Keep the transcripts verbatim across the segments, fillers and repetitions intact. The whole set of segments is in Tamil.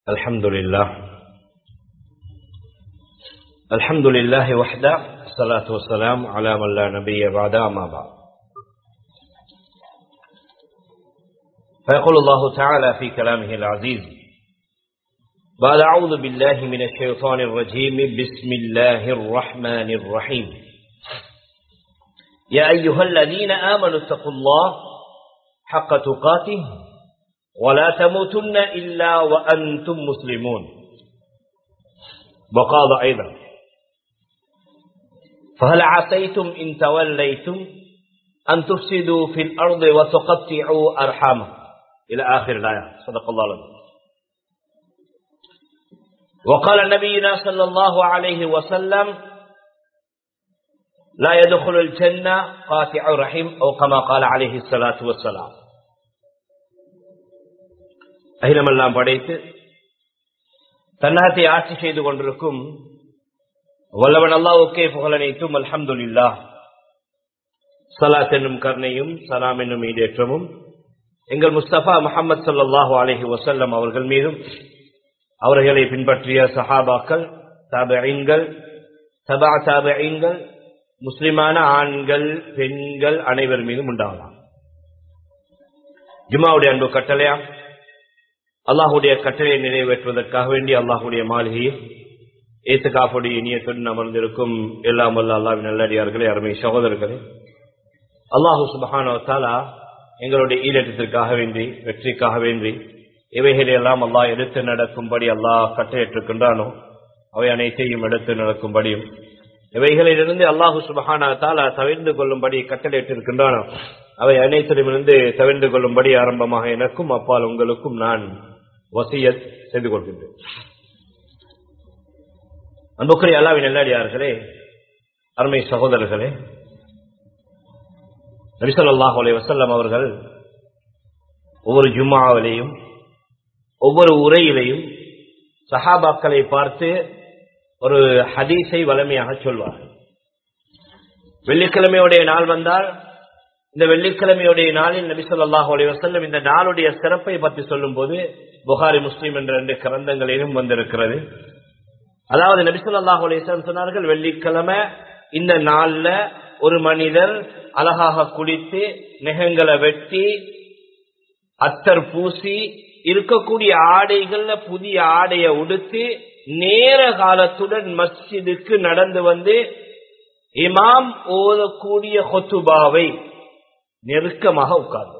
الحمد لله الحمد لله وحده الصلاة والسلام على من لا نبي بعد أما بعد فيقول الله تعالى في كلامه العزيز بعد أعوذ بالله من الشيطان الرجيم بسم الله الرحمن الرحيم يا أيها الذين آمنوا اتقوا الله حق تقاته ولا تموتن إلا وأنتم مسلمون وقال أيضا فهل عسيتم إن توليتم أن تفسدوا في الأرض وتقطعوا أرحامكم إلى آخر الآية. صدق الله العظيم. وقال نبينا صلى الله عليه وسلم لا يدخل الجنة قاطع رحم أو كما قال عليه الصلاة والسلام. அகிலமெல்லாம் படைத்து தன்னகத்தை ஆட்சி செய்து கொண்டிருக்கும் வல்லவன் அல்லாஹ்வுக்கே புகழனைத்தும் அல்ஹம்துலில்லாஹ். ஸலாத் என்னும் கருணையும் சலாம் என்னும் ஈடேற்றமும் எங்கள் முஸ்தபா முஹம்மது ஸல்லல்லாஹு அலைஹி வஸல்லம் அவர்கள் மீதும் அவர்களை பின்பற்றிய சஹாபாக்கள், தாபிஈன்கள், தபா தாபிஈன்கள், முஸ்லிமான ஆண்கள் பெண்கள் அனைவர் மீதும் உண்டாகலாம். ஜும்ஆவுடைய அன்பு கட்டளையா அல்லாஹ்வுடைய கட்டளையை நிறைவேற்றுவதற்காக வேண்டி அல்லாஹ்வுடைய மாளிகையில் இத்காஃபுடைய நியத்துடன் அமர்ந்திருக்கும் எல்லாம் வல்ல அல்லாஹ்வின் நல்லடியார்களே, அருமை சகோதரர்களே, அல்லாஹ் சுப்ஹானஹு வ தஆலா எங்களுடைய ஈடேற்றத்திற்காக வேண்டி வெற்றிக்காக வேண்டி இவைகளை எல்லாம் அல்லாஹ் எடுத்து நடக்கும்படி அல்லாஹ் கட்டளையிட்டிருக்கின்றானோ அவை அனைத்தையும் எடுத்து நடக்கும்படியும் இவைகளிலிருந்து அல்லாஹ் சுப்ஹானஹு வ தஆலா தவிர்ந்து கொள்ளும்படி கட்டளையிட்டிருக்கின்றானோ அவை அனைத்திலுமிருந்து தவிர்ந்து கொள்ளும்படி ஆரம்பமாக எனக்கும் அப்பால் உங்களுக்கும் நான் வசியத் செய்து கொள்கின்றேன். அன்புக்குரிய அல்லாஹ்வின் நல்லடியார்களே, அருமை சகோதரர்களே, நபி ஸல்லல்லாஹு அலைஹி வஸல்லம் அவர்கள் ஒவ்வொரு ஜும்ஆவிலேயும் ஒவ்வொரு உரையிலேயும் சஹாபாக்களை பார்த்து ஒரு ஹதீஸை வளமையாக சொல்வார்கள். வெள்ளிக்கிழமையுடைய நாள் வந்தால் இந்த வெள்ளிக்கிழமையுடைய நாளில் நபி ஸல்லல்லாஹு அலைஹி வஸல்லம் இந்த நாளுடைய சிறப்பை பற்றி சொல்லும் போது புகாரி முஸ்லிம் என்ற ரெண்டு கிரந்தங்களிலும் வந்திருக்கிறது. அதாவது நபி ஸல்லல்லாஹு அலைஹி வஸல்லம் சொன்னார்கள், வெள்ளிக்கிழமை இந்த நாள்ல ஒரு மனிதர் அழகாக குளித்து நெகங்களை வெட்டி அத்தர் பூசி இருக்கக்கூடிய ஆடைகள்ல புதிய ஆடைய உடுத்து நேர காலத்துடன் மஸ்ஜிதுக்கு நடந்து வந்து இமாம் ஓதக்கூடிய ஹுத்பாவை நெருக்கமாக உட்கார்ந்து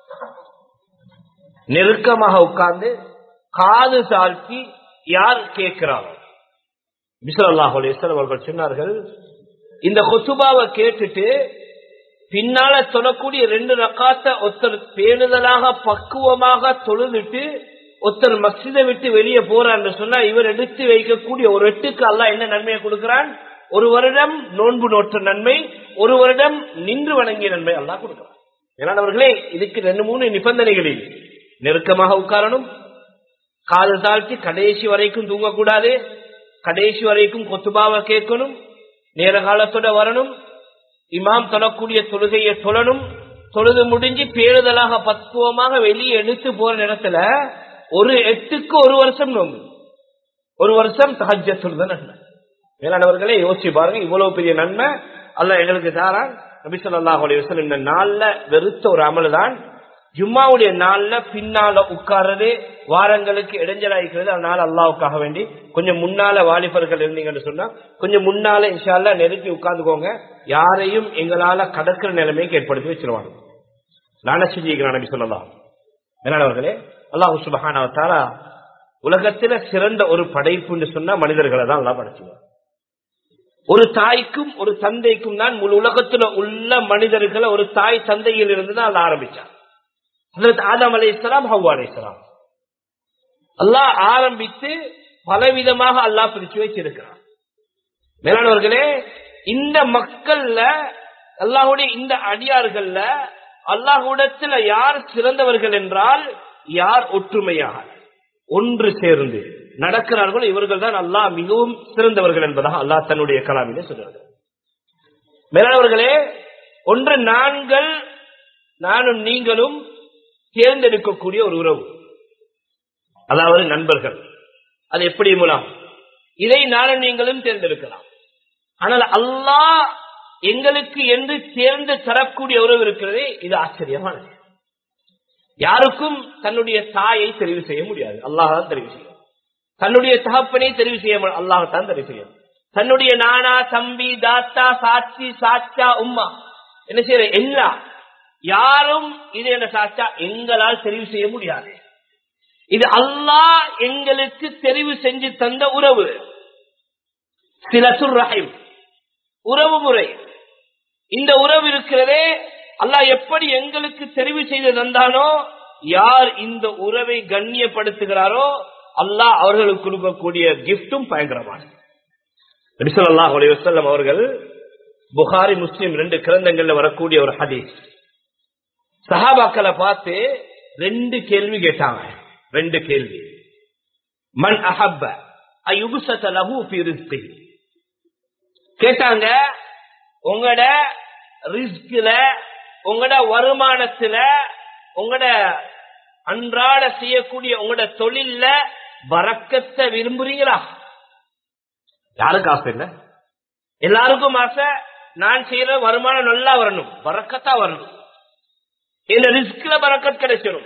நெருக்கமாக உட்கார்ந்து காது தாழ்த்தி யார் கேட்கிறாரோ நபி ஸல்லல்லாஹு அலைஹி வஸல்லம் அவர்கள் சொன்னார்கள், இந்த ஹுத்பாவை கேட்டுட்டு பின்னால தொழக்கூடிய ரெண்டு ரக்காத்தை ஒருத்தர் பேணுதலாக பக்குவமாக தொழுதுட்டு ஒருத்தர் மஸ்ஜிதை விட்டு வெளியே போறான்னு சொன்னா இவர் எடுத்து வைக்கக்கூடிய ஒரு எட்டுக்கு அல்லாஹ் என்ன நன்மையை கொடுக்கிறான்? ஒரு வருடம் நோன்பு நோற்ற நன்மை, ஒரு வருடம் நின்று வணங்கிய நன்மை அல்லாஹ் கொடுக்கிறான். ஏனானவர்களே, இதுக்கு ரெண்டு மூணு நிபந்தனைகளில் நெருக்கமாக உட்காரணும், காது தாழ்த்தி கடைசி வரைக்கும் தூங்கக்கூடாது, கடைசி வரைக்கும் கொத்துபாவை கேட்கணும், நேர காலத்தோட வரணும், இமாம் தொழக்கூடிய தொழுகையை தொழணும், தொழுது முடிஞ்சு பேருதலாக பக்குவமாக வெளியே எடுத்து போற நேரத்துல ஒரு எட்டுக்கு ஒரு வருஷம் நோம்பு, ஒரு வருஷம் தஹஜ்ஜத் தொழுத நன்மை. மேலானவர்களே, யோசிச்சு பாருங்க, இவ்வளவு பெரிய நன்மை அல்லாஹ் எங்களுக்கு தாரான். நபி ஸல்லல்லாஹு அலைஹி வஸல்லம் இந்த நாள்ல வெறுத்த ஒரு அமல் தான் ஜும்மாவுடைய நாள்ல பின்னால உட்கார்றது, வாரங்களுக்கு இடைஞ்சலாகிறது. அதனால அல்லாஹ்வுக்காக வேண்டி கொஞ்சம் முன்னால வாலிபர்கள் இருந்தீங்கன்னு சொன்னா கொஞ்சம் முன்னால இன்ஷா அல்லாஹ் நெருக்கி உட்கார்ந்துக்கோங்க. யாரையும் எங்களால கடற்கிற நிலைமைக்கு ஏற்படுத்தி வச்சிருவாங்க. நான செஞ்சுக்கிறான் நபி ஸல்லல்லாஹு. மேலானவர்களே, அல்லாஹ் சுப்ஹானஹு வ தஆலா உலகத்துல சிறந்த ஒரு படைப்புன்னு சொன்னா மனிதர்களை தான் அல்லாஹ் படைச்சுவார். ஒரு தாய்க்கும் ஒரு தந்தைக்கும் தான் முழு உலகத்துல உள்ள மனிதர்களை ஒரு தாய் தந்தையில் இருந்து தான் அல்லாஹ் ஆரம்பிச்சார். ஹஜ்ரத் ஆதம் அலைஹிஸ்ஸலாம், ஹவ்வா அலைஹிஸ்ஸலாம் அல்லாஹ் ஆரம்பித்து பலவிதமாக அல்லாஹ் பிரிச்சு வச்சிருக்கிறார். மேலானவர்களே, இந்த மக்கள்ல அல்லாஹ்வுடைய இந்த அடியார்கள்ல அல்லாஹ்விடத்துல யார் சிறந்தவர்கள் என்றால் யார் ஒற்றுமையாக ஒன்று சேர்ந்து நடக்கிறார்களோ இவர்கள் தான் அல்லாஹ் மிகவும் சிறந்தவர்கள் என்பதாக அல்லாஹ் தன்னுடைய கலாமிலே சொல்றார்கள். மேலானவர்களே, ஒன்று நான்கள் நானும் நீங்களும் தேர்ந்தெடுக்கக்கூடிய ஒரு உறவு, அதாவது நண்பர்கள். அது எப்படி மூலம் இதை நானும் நீங்களும் தேர்ந்தெடுக்கலாம். ஆனால் அல்லாஹ் எங்களுக்கு என்று தேர்ந்து தரக்கூடிய உறவு இருக்கிறதே, இது ஆச்சரியமானது. யாருக்கும் தன்னுடைய தாயை தெரிவு செய்ய முடியாது, அல்லாஹ் தான் தெரிவு செய்யும். தன்னுடைய தகப்பனை தெரிவு செய்ய அல்லாஹ் தான் தெரிவு செய்யும். தன்னுடைய நானா, தம்பி, தாத்தா, சாட்சி, சாச்சா, உம்மா என்ன செய்யற எல்லா யாரும் இது என்ன சாச்சா எங்களால் தெரிவு செய்ய முடியாது. இது அல்லாஹ் எங்களுக்கு தெரிவு செஞ்சு தந்த உறவு. சிலத்துர் ரஹீம் உறவு முறை. இந்த உறவு இருக்கிறதே அல்லாஹ் எப்படி எங்களுக்கு தெரிவு செய்து தந்தானோ, யார் இந்த உறவை கண்ணியப்படுத்துகிறாரோ அல்லாஹ் அவர்களுக்கு கொடுக்கக்கூடிய கிஃப்டும் பயங்கரமானது. நபி ஸல்லல்லாஹு அலைஹி வஸல்லம் அவர்கள் புகாரி, முஸ்லிம் ரெண்டு கிரந்தங்கள்ல வரக்கூடிய ஒரு ஹதீஸ், சஹாபாக்களை பார்த்து ரெண்டு கேள்வி கேட்டாங்க. ரெண்டு கேள்வி. மன் அஹப்ப அயுபஸத லஹு ஃபீ ரிஸ்கிஹி, கேட்டாங்க உங்களோட ரிஸ்க்ல, உங்களோட வருமானத்துல, உங்களோட அன்றாட செய்யக்கூடிய உங்களோட தொழில்ல பரக்கத்தை விரும்புறீங்களா? யாருக்கு ஆசை இல்ல? எல்லாருக்கும் ஆசை நான் செய்யற வருமானம் நல்லா வரணும், பரக்கத்தா வரணும், இந்த ரிஸ்க்ல பரக்கத் கிடைச்சிடும்.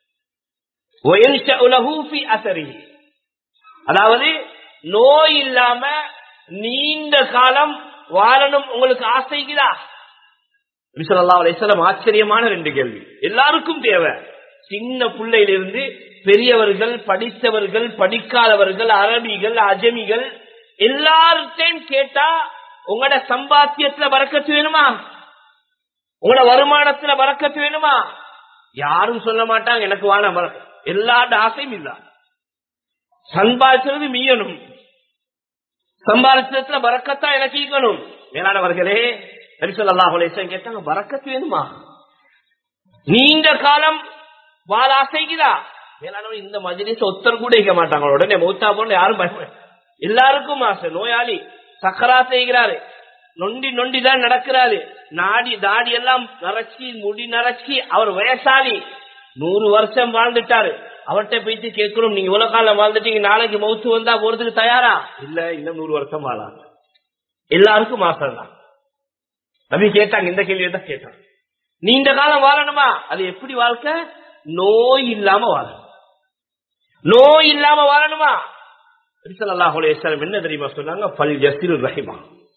அதாவது நோய் இல்லாம நீண்ட காலம் வாழணும் உங்களுக்கு ஆசைக்குதா? நபி ஸல்லல்லாஹு அலைஹி வஸல்லம் ஆச்சரியமான ரெண்டு கேள்வி. எல்லாருக்கும் தேவை. சின்ன பிள்ளையிலிருந்து பெரியவர்கள், படித்தவர்கள், படிக்காதவர்கள், அரபிகள், அஜமிகள் எல்லார்ட்டையும் கேட்டா உங்களோட சம்பாத்தியத்துல பரக்கத்து வேணுமா? உங்களோட வருமானத்துல பரக்கத்து வேணுமா? யாரும் சொல்ல மாட்டாங்க எனக்கு வான பரக்கத். எல்லாரோட ஆசையும் இல்ல. சம்பாதிச்சது மீயணும், சம்பாதிச்சதுல பரக்கத்தா எனக்கு ஈக்கணும். மேலானவர்களே, நபி ஸல்லல்லாஹு அலைஹி வஸல்லம் கேட்டாங்க பரக்கத்து வேணுமா? நீண்ட காலம் வாழ ஆசைக்குதா? மேலானவர் இந்த மஜ்லிஸ் ஒத்தர் கூட இருக்க மாட்டாங்க. உடனே மௌத்தா போன யாரும் பயப்பட, எல்லாருக்கும் ஆசை. நோயாளி சக்கரா செய்கிறாரு, நொண்டி நொண்டிதான் நடக்கிறாரு, நாடி தாடி எல்லாம் நரைச்சி முடி நரைச்சி, அவர் வயசாளி, நூறு வருஷம் வாழ்ந்துட்டாரு. அவர்கிட்ட போயிட்டு கேட்கிறோம், நீங்க இவ்வளவு காலம் வாழ்ந்துட்டீங்க, நாளைக்கு மௌத்து வந்தா போறதுக்கு தயாரா? இல்ல, இன்னும் நூறு வருஷம் வாழாது. எல்லாருக்கும் ஆசை தான். நபி கேட்டாங்க, இந்த கேள்வியை தான் கேட்டாங்க. நீண்ட காலம் வாழணுமா? அது எப்படி வாழ்க்கை? நோய் இல்லாம வாழணும். நோய் இல்லாம வாழணுமா? நபி ஸல்லல்லாஹு அலைஹி வஸல்லம் என்ன தெரியுமா சொன்னாங்க? ஃபல் யஸில் ரஹிமா,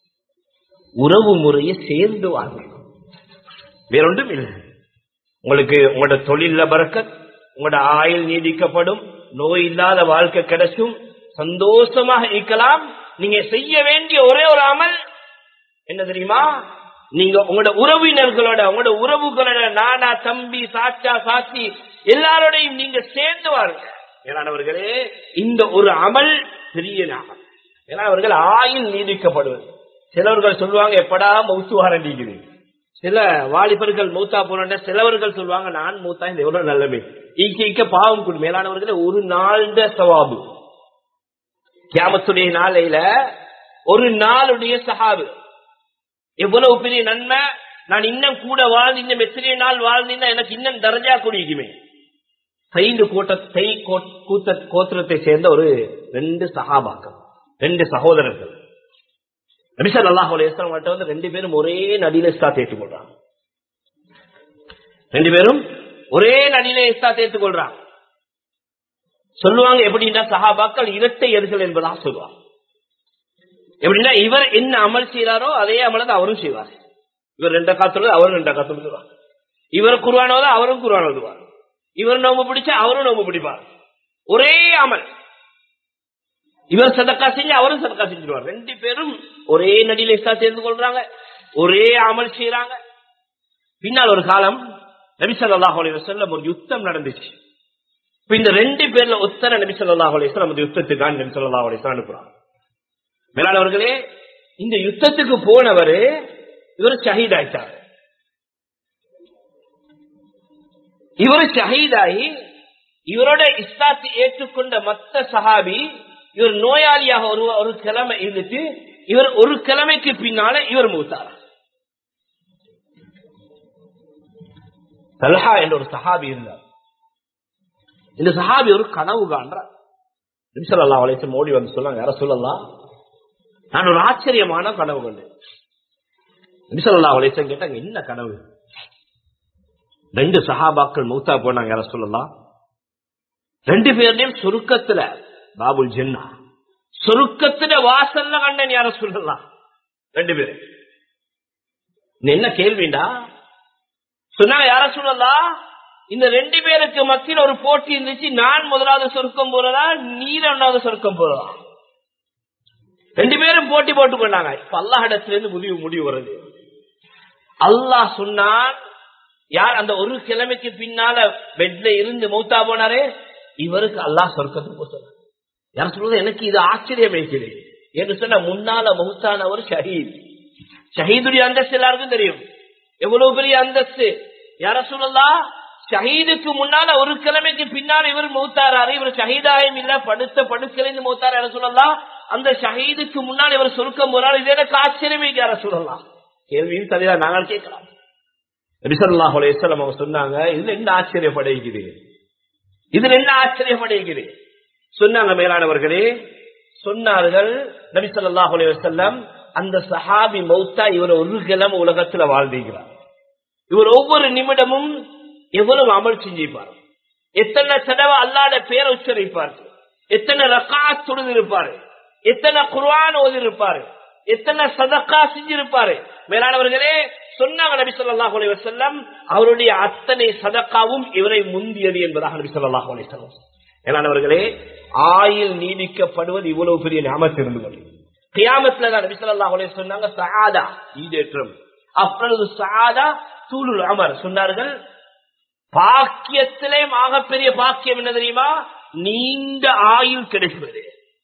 உறவு முறையை சேர்ந்து வாழணும். வேறொன்றும் இல்லை. உங்களுக்கு உங்களோட தொழில பரக்கத், உங்களோட ஆயுள் நீடிக்கப்படும், நோய் இல்லாத வாழ்க்கை கிடைக்கும், சந்தோஷமாக இருக்கலாம். நீங்க செய்ய வேண்டிய ஒரே ஒரு அமல் என்ன தெரியுமா? நீங்க உங்களோட உறவினர்களோட, உங்களோட உறவுகளோட, நானா, தம்பி, சாச்சா, சாட்சி எல்லாரோடையும் நீங்க சேர்ந்து வாருங்க. ஏனானவர்களே, இந்த ஒரு அமல் பெரிய அமல். ஏன்னா அவர்கள் ஆயுள் நீடிக்கப்படுவது. சிலவர்கள் சொல்லுவாங்க எப்படா மௌத்து வாரண்டிக்குது. சில வாலிபர்கள் மௌத்தா போன, சிலவர்கள் சொல்லுவாங்க நான் மூத்தா இந்த எவ்வளவு நல்லமே ஈக்க பாவம் கூடும். மேலானவர்களே, ஒரு நாள் சவாபு கியாமத்துடைய நாளையில ஒரு நாளுடைய சஹாபு எவ்வளவு பெரிய நன்மை. நான் இன்னும் கூட வாழ்ந்து இன்னும் எத்தனை நாள் வாழ்ந்தீங்கன்னா எனக்கு இன்னும் தரஜா கூடிக்குமே. சைந்து கூட்டத்தை கோத்திரத்தை சேர்ந்த ஒரு ரெண்டு சஹாபாக்கள், ரெண்டு சகோதரர்கள். நபி ஸல்லல்லாஹு அலைஹி வஸல்லம் வந்து ரெண்டு பேரும் ஒரே நதியில இஸ்லாத்தை ஏற்றுக்கொள்றாங்க. ரெண்டு பேரும் ஒரே நதியில இஸ்லாத்தை ஏற்றுக்கொள்றாங்க. சொல்லுவாங்க எப்படின்னா, சஹாபாக்கள் இரட்டை எதிர்கள் என்பதாக சொல்லுவாங்க. எப்படின்னா, இவர் என்ன அமல் செய்யறாரோ அதே அமலை அவரும் செய்வார். இவர் ரெண்ட காத்துல அவரும் ரெண்ட காத்துல, இவர் குர்ஆன் ஓத அவரும் குர்ஆன் ஓதுவார், இவர் நோம்பு பிடிச்சா அவரும் நோம்பு பிடிப்பார். ஒரே அமல். இவர் சதக்கா செஞ்சு அவரும் சதக்கா செஞ்சிருவார். ரெண்டு பேரும் ஒரே நடியில இஸ்லாம் சேர்ந்து கொள்றாங்க, ஒரே அமல் செய்யறாங்க. பின்னால் ஒரு காலம் நபி ஸல்லல்லாஹு அலைஹி வஸல்லம் ஒரு யுத்தம் நடந்துச்சு. இப்ப இந்த ரெண்டு பேர்ல ஒத்தர நபி ஸல்லல்லாஹு அலைஹி வஸல்லம் அந்த யுத்தத்துக்கு நபி ஸல்லல்லாஹு அலைஹி வஸல்லம் அனுப்புறாங்க. மேலானவர்களே, இந்த யுத்தத்துக்கு போனவர் இவர் ஷஹீத் ஆயிட்டார். இவர் ஷஹீதாகி இவரோட இஸ்லாத்தை ஏற்றுக்கொண்ட மத்த சஹாபி இவர் நோயாளியாக ஒரு ஒரு கிழமை இருந்துட்டு இவர் ஒரு கிழமைக்கு பின்னால இவர் மூத்தார். தல்ஹா என்ற ஒரு சஹாபி இருந்தார். இந்த சஹாபி ஒரு கனவு காண்றார். நபி ஸல்லல்லாஹு அலைஹி வஸல்லம் ஓடி வந்து சொன்னாங்க, யா ரசூலல்லாஹ், நான் ஒரு ஆச்சரியமான கனவு கண்டேன். நபி ஸல்லல்லாஹு அலைஹி வஸல்லம் கேட்டாங்க, என்ன கனவு? ரெண்டு சஹாபாக்கள் மௌத்தா போனாங்க, யா ரசூலல்லாஹ். ரெண்டு பேர்லயும் சொர்க்கத்துல பாபுல் ஜன்னா, சொர்க்கத்துல வாசல்ல கண்டேன் யா ரசூலல்லாஹ். ரெண்டு பேரும். என்ன கேள்விடா சொன்னா, யா ரசூலல்லாஹ், இந்த ரெண்டு பேருக்கு மத்தியில் ஒரு போட்டி இருந்துச்சு. நான் முதலாவது சொர்க்கம் போறதா, நீ ரெண்டாவது சொர்க்கம் போறதா? ரெண்டு பேரும் போட்டி போட்டு கொண்டாங்க. இப்ப அல்லாஹ் இடத்துல இருந்து முடிவு முடிவு வருது. அல்லாஹ் சொன்னான், யார் அந்த ஒரு கிழமைக்கு பின்னால பெட்ல இருந்து மௌத்தா போனாரே, இவருக்கு அல்லாஹ் சொர்க்கத்துக்கு போறார். யார் சொல்றது? எனக்கு இது ஆச்சரியம் வைக்கிறது என்று சொன்ன, முன்னால மௌத்தானவர் ஷஹீத். ஷஹீதுடைய அந்தஸ்து எல்லாருக்கும் தெரியும், எவ்வளவு பெரிய அந்தஸ்து. யார சொல்லலாம், ஷஹீதுக்கு முன்னால ஒரு கிழமைக்கு பின்னால் இவர் மௌத்தாராரு. இவர் ஷஹீதாயும் இல்ல, படுத்த படுக்கலைந்து மௌத்தார். யார சொல்லலாம், அந்த ஷஹீதுக்கு முன்னால் இவர் சொர்க்கம் போறாரு. இது எனக்கு ஆச்சரியமே. யார சொல்லலாம், கேள்வியும் சரிதான், நாங்கள் கேட்கலாம். நபி ஸல்லல்லாஹு அலைஹி வஸல்லம் அவங்க சொன்னாங்க, இதுல என்ன ஆச்சரியப்படுகிறது, இதுல என்ன ஆச்சரியப்படுகிறது சொன்னாங்க. மேலானவர்களே சொன்னார்கள், நபி ஸல்லல்லாஹு அலைஹி வஸல்லம், அந்த சஹாபி மௌத்தா இவர் ஒரு கிழமை உலகத்துல வாழ்ந்துகிறார். இவர் ஒவ்வொரு நிமிடமும் எவ்வளவு அமல் செஞ்சிருப்பார், எத்தனை தடவை அல்லாஹ்வுடைய பேரை உச்சரிப்பார், எத்தனை ரக்காத் தொழுதிருப்பார், எத்தனை குர்ஆன் ஓதிருப்பார், எத்தனை சதக்கா செஞ்சிருப்பாரு. மேலானவர்களே சொன்னாங்க நபி ஸல்லல்லாஹு அலைஹி வஸல்லம், அவருடைய அத்தனை சதக்காவும் இவரை முந்தியது என்பதாக நபி ஸல்லல்லாஹு அலைஹி வஸல்லம். மேலானவர்களே, ஆயுள் நீடிக்கப்படுவது இவ்வளவு பெரிய நியமத் இருந்து கொண்டு கியாமத்துல தான் நபி ஸல்லல்லாஹு அலைஹி வஸல்லம் சொன்னாங்க, சஆதா ஈடேற்றம், அஃதலு சஆதா தூலுல் அமர் சொன்னார்கள். பாக்கியத்திலே ஆகப்பெரிய பாக்கியம் என்ன தெரியுமா? நீண்ட ஆயுள் கிடைப்பது.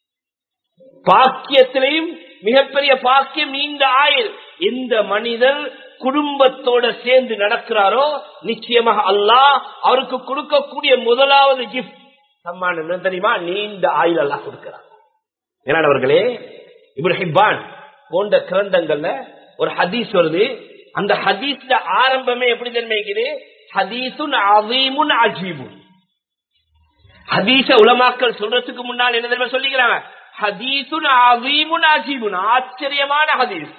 பாக்கியத்திலையும் மிகப்பெரிய பாக்கியம் நீண்ட ஆயுள். எந்த மனிதர் குடும்பத்தோட சேர்ந்து நடக்கிறாரோ, நிச்சயமாக அல்லாஹ் அவருக்கு கொடுக்கக்கூடிய முதலாவது கிஃப்ட் சம்மானம் என்ன தெரியுமா? நீண்ட ஆயுள் அல்லாஹ் கொடுக்கிறார். என்னவர்களே, இப்னு ஹிப்பான் போன்ற கிரந்தங்கள்ல ஒரு ஹதீஸ் வருது. அந்த ஹதீஸ்ல ஆரம்பமே எப்படி தெரியுமா? ஹதீசுன் அஸீமுன் அஜீபுன். ஹதீஸ உலமாக்கள் சொல்றதுக்கு முன்னால் என்ன தெரியுமா சொல்லிக்கிறாங்க? ஹதீசுன் அஸீமுன் அஜீபுன், ஆச்சரியமான ஹதீஸ்.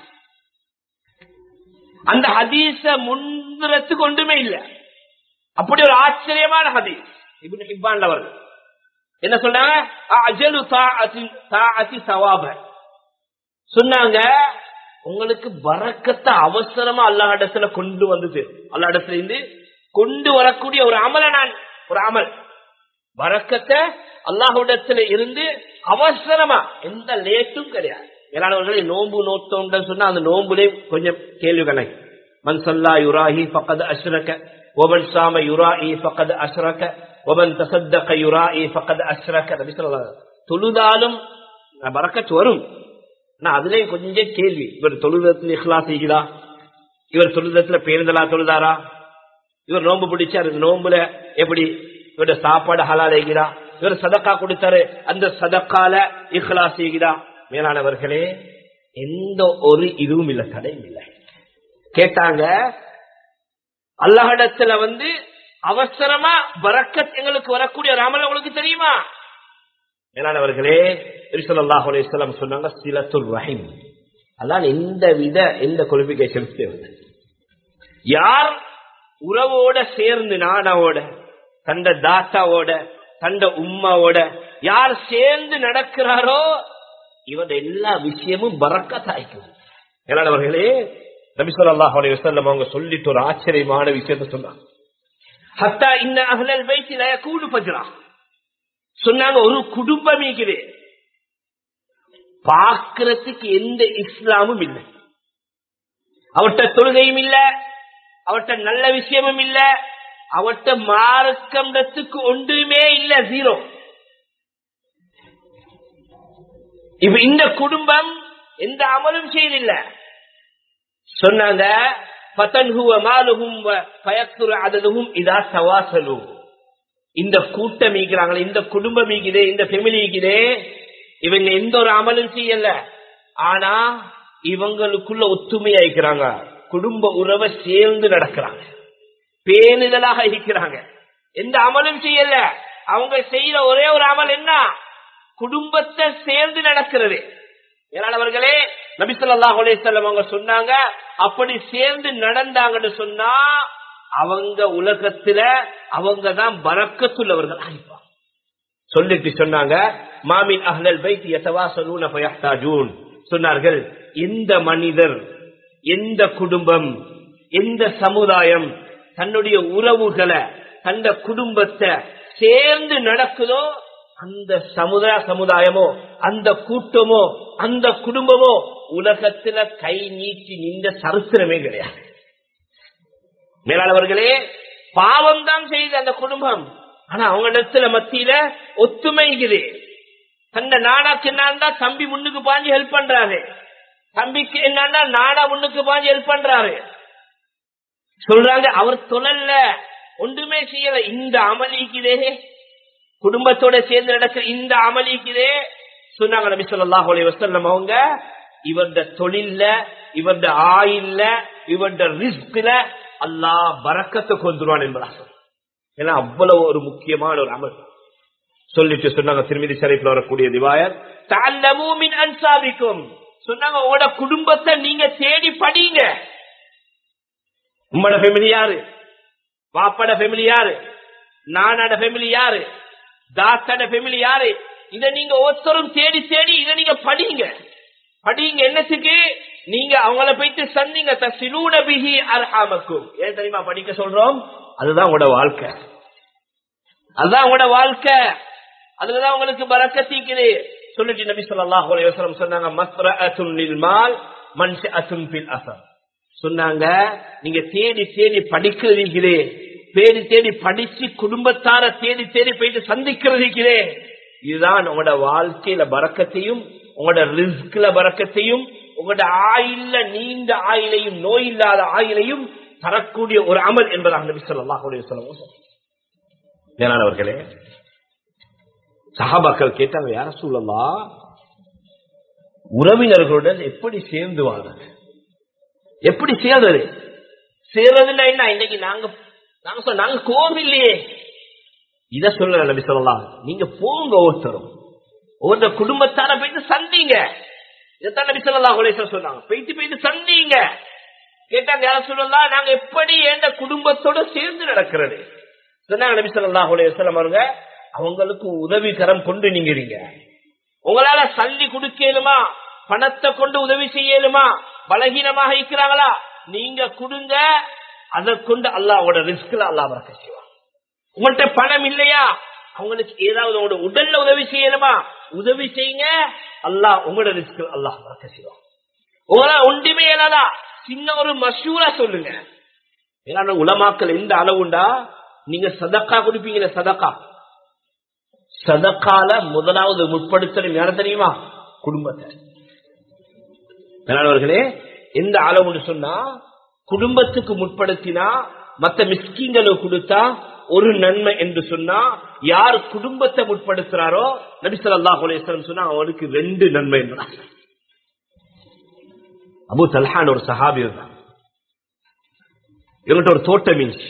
அந்த ஹதீஸ முன்னுறதுக்கு ஒன்றுமே இல்ல, அப்படி ஒரு ஆச்சரியமான ஹதீஸ். இப்னு ஹிப்பான் அவர்கள் என்ன சொன்னாங்க? அஜலு தாஅத்தி தாஅத்தி ஸவாப சொன்னாங்க, உங்களுக்கு பரக்கத்தை அவசரமா அல்லாஹ் இடத்துல கொண்டு வந்து அல்லாஹ் இடத்துல இருந்து கொண்டு வரக்கூடிய ஒரு அமல, நான் ஒரு அமல் பரக்கத்தை அல்லாஹ்விடத்துல இருந்து அவசரமா, எந்த லேட்டும் கிடையாது. மேலானவர்களை, நோன்பு நோத்தோன்னு சொன்னா அந்த நோம்புலே கொஞ்சம் கேள்வி கணக்கு. மன் ஸல்லா யுராஹி ஃபகத் அஷ்ரக வமன் ஸாம யுராஹி ஃபகத் அஷ்ரக வமன் தஸத்தக யுராஹி ஃபகத் அஷ்ரக. நபி ஸல்லல்லாஹு அலைஹி வஸல்லம் தொழுதாலும் பரக்கத் வரும். நான் அதுலயும் கொஞ்சம் கேள்வி, இவர் தொழுதத்துல இஹ்லாஸ் செய்கிறா, இவர் தொழுதத்துல பேருந்தலா தொழுதாரா, இவர் நோன்பு பிடிச்சாரு, நோம்புல எப்படி இவருடைய சாப்பாடு ஹலால் ஆகிறா, இவர் சதக்கா கொடுத்தாரு, அந்த சதக்கால இஹ்லாஸ் செய்கிறா. மேலானவர்களே, எந்த ஒரு இதுவும் இல்ல, தடையும் இல்லை. கேட்டாங்க, அல்லாஹ்விடத்துல வந்து அவசரமா பரக்கத் எங்களுக்கு வரக்கூடிய ஒரு அமல் உங்களுக்கு தெரியுமா? மேலானவர்களே, நபி ஸல்லல்லாஹு அலைஹி வஸல்லம் சொன்னாங்க, சிலத்துர் ரஹீம். அல்லாஹ் எந்த வித எந்த குவாலிஃபிகேஷன்ஸ் தேவை, யார் உறவோட சேர்ந்து நானாவோட தண்ட தாத்தாவோட தண்ட உம்மாவோட யார் சேர்ந்து நடக்கிறாரோ இவருடைய எல்லா விஷயமும் பரக்கத்தாய்க்கும். மேலானவர்களே, நபி ஸல்லல்லாஹு அலைஹி வஸல்லம் அவங்க சொல்லிட்டு ஒரு ஆச்சரியமான விஷயத்தை சொன்னாங்க. ஹத்தா இன்ன அஹ்லல் பைத் லா யகூனு ஃபஜ்ரா சொன்னாங்க, ஒரு குடும்பம் இருக்குது, பார்க்கிறதுக்கு எந்த இஸ்லாமும் இல்லை, அவர்கிட்ட தொழுகையும் இல்ல, அவர்கிட்ட நல்ல விஷயமும் இல்ல, அவர்கிட்ட மார்க்கம்ன்றதுக்கு ஒன்றுமே இல்ல, ஜீரோ. இப்ப இந்த குடும்பம் எந்த அமலும் செய்யல. சொன்னாங்க, இந்த கூட்டம் ஈக்கிறாங்களே, இந்த குடும்பம் ஈக்குதே, இந்த ஃபேமிலி ஈக்குதே, இவங்க எந்த ஒரு அமலும் செய்யல, ஆனா இவங்களுக்குள்ள ஒத்துமையா இருக்கிறாங்க, குடும்ப உறவை சேர்ந்து நடக்கிறாங்க, பேணுதலாக இருக்கிறாங்க, எந்த அமலும் செய்யல. அவங்க செய்யற ஒரே ஒரு அமல் என்ன? குடும்பத்தை சேர்ந்து நடக்கிறது. ஏனானவர்களே, நபி ஸல்லல்லாஹு அலைஹி வஸல்லம் அவங்க சொன்னாங்க, அப்படி சேர்ந்து நடந்தாங்கன்னு சொன்னா அவங்க உலகத்துல அவங்க தான் பரக்கத்துள்ளவர்கள் ஆயிப்பாங்க. சொல்லிட்டு சொன்னாங்க, மாமின் அஹ்லல் பைத் யதவாஸலூன ஃபயஹ்தாஜூன். சொன்னார்கள், எந்த மனிதர், எந்த குடும்பம், எந்த சமுதாயம் தன்னுடைய உறவுகளை தந்த குடும்பத்தை சேர்ந்து நடக்குதோ அந்த சமுதாய சமுதாயமோ அந்த கூட்டமோ அந்த குடும்பமோ உலகத்துல கை நீட்டி நின்ற சரித்திரமே கிடையாது. மேலாளவர்களே, பாவம் தான் செய்த அந்த குடும்பம், ஆனா அவங்க இடத்துல மத்தியில ஒத்துமை இருக்குது. தன்னை நாடாக்கு என்னன்னா தம்பி முன்னுக்கு பாஞ்சு ஹெல்ப் பண்றாரு, தம்பிக்கு என்னன்னா நாடா முன்னுக்கு பாஞ்சு ஹெல்ப் பண்றாரு. சொல்றாங்க அவர் தொழல்ல, ஒன்றுமே செய்யல, இந்த அமளிக்குதே, குடும்பத்தோட சேர்ந்து நடக்கிற இந்த அமளிக்குதே. சொன்னாங்க நபி ஸல்லல்லாஹு அலைஹி வஸல்லம் அவங்க, இவருடைய தொழில்ல, இவருடைய ஆயில்ல, இவருடைய ரிஸ்க்ல அல்லாஹ் பரக்கத்தை கொண்டுருவான் என்பதாக. ஏன்னா அவ்வளவு ஒரு முக்கியமான ஒரு அமல். சொல்லிட்டு சொன்னாங்க, திருமிதி ஷரீஃப்ல வரக்கூடிய ரிவாயத், தஅல்லமூ மின் அன்சாபிக்கும். சொன்னாங்க, உங்களோட குடும்பத்தை நீங்க தேடி படிங்க. உம்மோட ஃபேமிலி யாரு, பாப்பாட ஃபேமிலி யாரு, நானோட ஃபேமிலி யாரு, தாத்தாட ஃபேமிலி யாரு, இதை நீங்க ஒவ்வொருத்தரும் தேடி தேடி இதை நீங்க படிங்க. படிங்க என்னத்துக்கு? நீங்க அவங்கள போயிட்டு சந்திங்க. தஸிலூன பிஹி அர்ஹாமக்கும். ஏன் தெரியுமா படிக்க சொல்றோம்? அதுதான் உங்களோட வாழ்க்கை, அதுதான் உங்களோட வாழ்க்கை, அதுலதான் உங்களுக்கு பரக்கத் இருக்குது. சொல்லிட்டு நபி ஸல்லல்லாஹு அலைஹி வஸல்லம் சொன்னாங்க, மஸ்ரஅத்துன் லில் மால் மன்ஷஅத்துன் ஃபில் அஸர். சொன்னாங்க, நீங்க தேடி தேடி படிக்கிறீங்களே, தேடி தேடி படிச்சு குடும்பத்தார தேடி தேடி போயிட்டு சந்திக்கிறீங்களே, இதுதான் உங்களோட வாழ்க்கையில பரக்கத்தையும் உங்களோட ரிஸ்க்ல பரக்கத்தையும் உங்களோட ஆயில்ல நீண்ட ஆயிலையும் நோய் இல்லாத ஆயிலையும் தரக்கூடிய ஒரு அமல் என்பதாக நபி ஸல்லல்லாஹு அலைஹி வஸல்லம். மேலானவர்களே, சஹாபாக்கள் கேட்டாங்க, யா ரசூலல்லாஹ், உறவினர்களுடன் எப்படி சேர்ந்து வாழ்றது, எப்படி சேர்றது? சேர்றதுன்னா என்ன? இன்னைக்கு நாங்க நாங்க சொல்ல நாங்க கோவில்லையே இத சொல்ல நபி ஸல்லல்லாஹு, நீங்க போங்க, ஒவ்வொருத்தரும் ஒவ்வொரு குடும்பத்தார போயிட்டு சந்திங்க. இதைத்தான் நபி ஸல்லல்லாஹு அலைஹி வஸல்லம் சொன்னாங்க, போயிட்டு போயிட்டு சந்திங்க. கேட்டாங்க, யா ரசூலல்லாஹ், நாங்க எப்படி எந்த குடும்பத்தோட சேர்ந்து நடக்கிறது? சொன்னாங்க நபி ஸல்லல்லாஹு அலைஹி வஸல்லம் அவங்க, அவங்களுக்கு உதவிகரம் கொண்டு நீங்கிறீங்க. உங்களால சல்லி கொடுக்கலுமா, பணத்தை கொண்டு உதவி செய்யலுமா, பலகீனமாக இருக்கிறாங்களா, நீங்க கொடுங்க, அதை கொண்டு அல்லாஹ்வோட ரிஸ்க்ல அல்லாஹ் பரக்கத் செய்வான். உங்கள்கிட்ட பணம் இல்லையா, அவங்களுக்கு ஏதாவது உங்களோட உடல்ல உதவி செய்யணுமா, உதவி செய்யுங்க, அல்லாஹ் உங்களோட ரிஸ்க்ல அல்லாஹ் பரக்கத் செய்வான். உங்களால ஒன்றுமே இல்லாதா, சின்ன ஒரு மஷூரா சொல்லுங்க. ஏன்னா உலமாக்கள் எந்த அளவுண்டா, நீங்க சதக்கா கொடுப்பீங்களே, சதக்கா சதக்கால முதலாவது முற்படுத்தணும் யார தெரியுமா? குடும்பத்தை. மேலானவர்களே, எந்த அளவுன்னு சொன்னா, குடும்பத்துக்கு முற்படுத்தினா மற்ற மிஸ்கின்களுக்கு கொடுத்தா ஒரு நன்மை என்று சொன்னா, யார் குடும்பத்தை முற்படுத்துறாரோ நபி ஸல்லல்லாஹு அலைஹி வஸல்லம் சொன்னா அவருக்கு ரெண்டு நன்மை என்றார். அபூ தல்ஹான் ஒரு சஹாபி இருந்தார். இவங்கிட்ட ஒரு தோட்டம் இருந்துச்சு,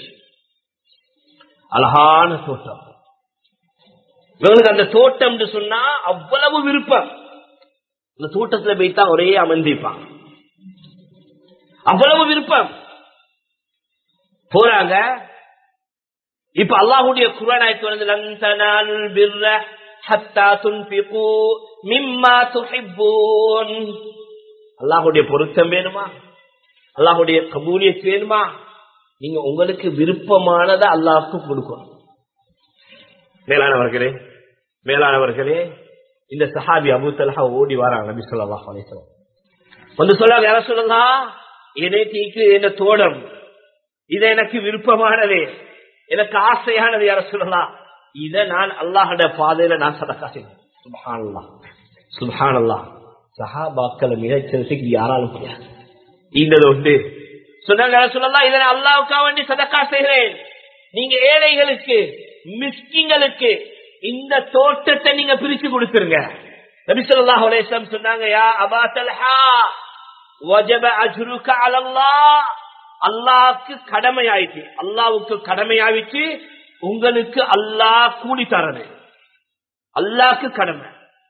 அழகான தோட்டம். இவங்களுக்கு அந்த தோட்டம் சொன்னா அவ்வளவு விருப்பம். இந்த தோட்டத்துல போய்தான் ஒரே அமர்ந்திருப்பாங்க, அவ்வளவு விருப்பம். போறாங்க. இப்ப அல்லாஹ்வுடைய குர்ஆன் ஆயத்து வந்து, லன் தனாலுல் பிர்ர ஹத்தா துன்ஃபிகு மிம்மா துஹிப்பூன். அல்லாஹ்வுடைய பொருத்தம் வேணுமா, அல்லாஹ்வுடைய கபூலியத் வேணுமா, நீங்க உங்களுக்கு விருப்பமானதை அல்லாஹ்வுக்கு கொடுக்கணும். மேலானவர்களே மேலானவர்களே இந்த சஹாபி அபூ தல்ஹா ஓடி வராங்க நபி ஸல்லல்லாஹு அலைஹி வஸல்லம். வந்து சொல்றாங்க, யா ரசூலல்லாஹ், எனக்கு என்ன தோடம், இது எனக்கு விருப்பமானது, எனக்கு ஆசையானது, யா ரசூலல்லாஹ், இத நான் அல்லாஹ்வுடைய பாதையில நான் சதகா செய்வேன். சுப்ஹானல்லாஹ் சுப்ஹானல்லாஹ். சஹாபாக்களை மிகச்சதுக்கு யாராலும் முடியாது. இந்த உண்டு சொன்னாங்க, யா ரசூலல்லாஹ், இத நான் அல்லாஹ்வுக்காக வேண்டி சதகா செய்கிறேன். நீங்க ஏழைகளுக்கு மிஸ்கின்களுக்கு இந்த தோட்டத்தை நீங்க பிரிச்சு கொடுத்துருங்க. நபி ஸல்லல்லாஹு அலைஹி வஸல்லம் சொன்னாங்க, யா அபா தல்ஹா, வஜப அஜ்ருக அலல்லாஹ். அல்லாஹ்வுக்கு கடமையாயிற்று, அல்லாஹ்வுக்கு கடமையாயிற்று, உங்களுக்கு அல்லாஹ் கூலி தரது, அல்லாஹ்வுக்கு கடமை.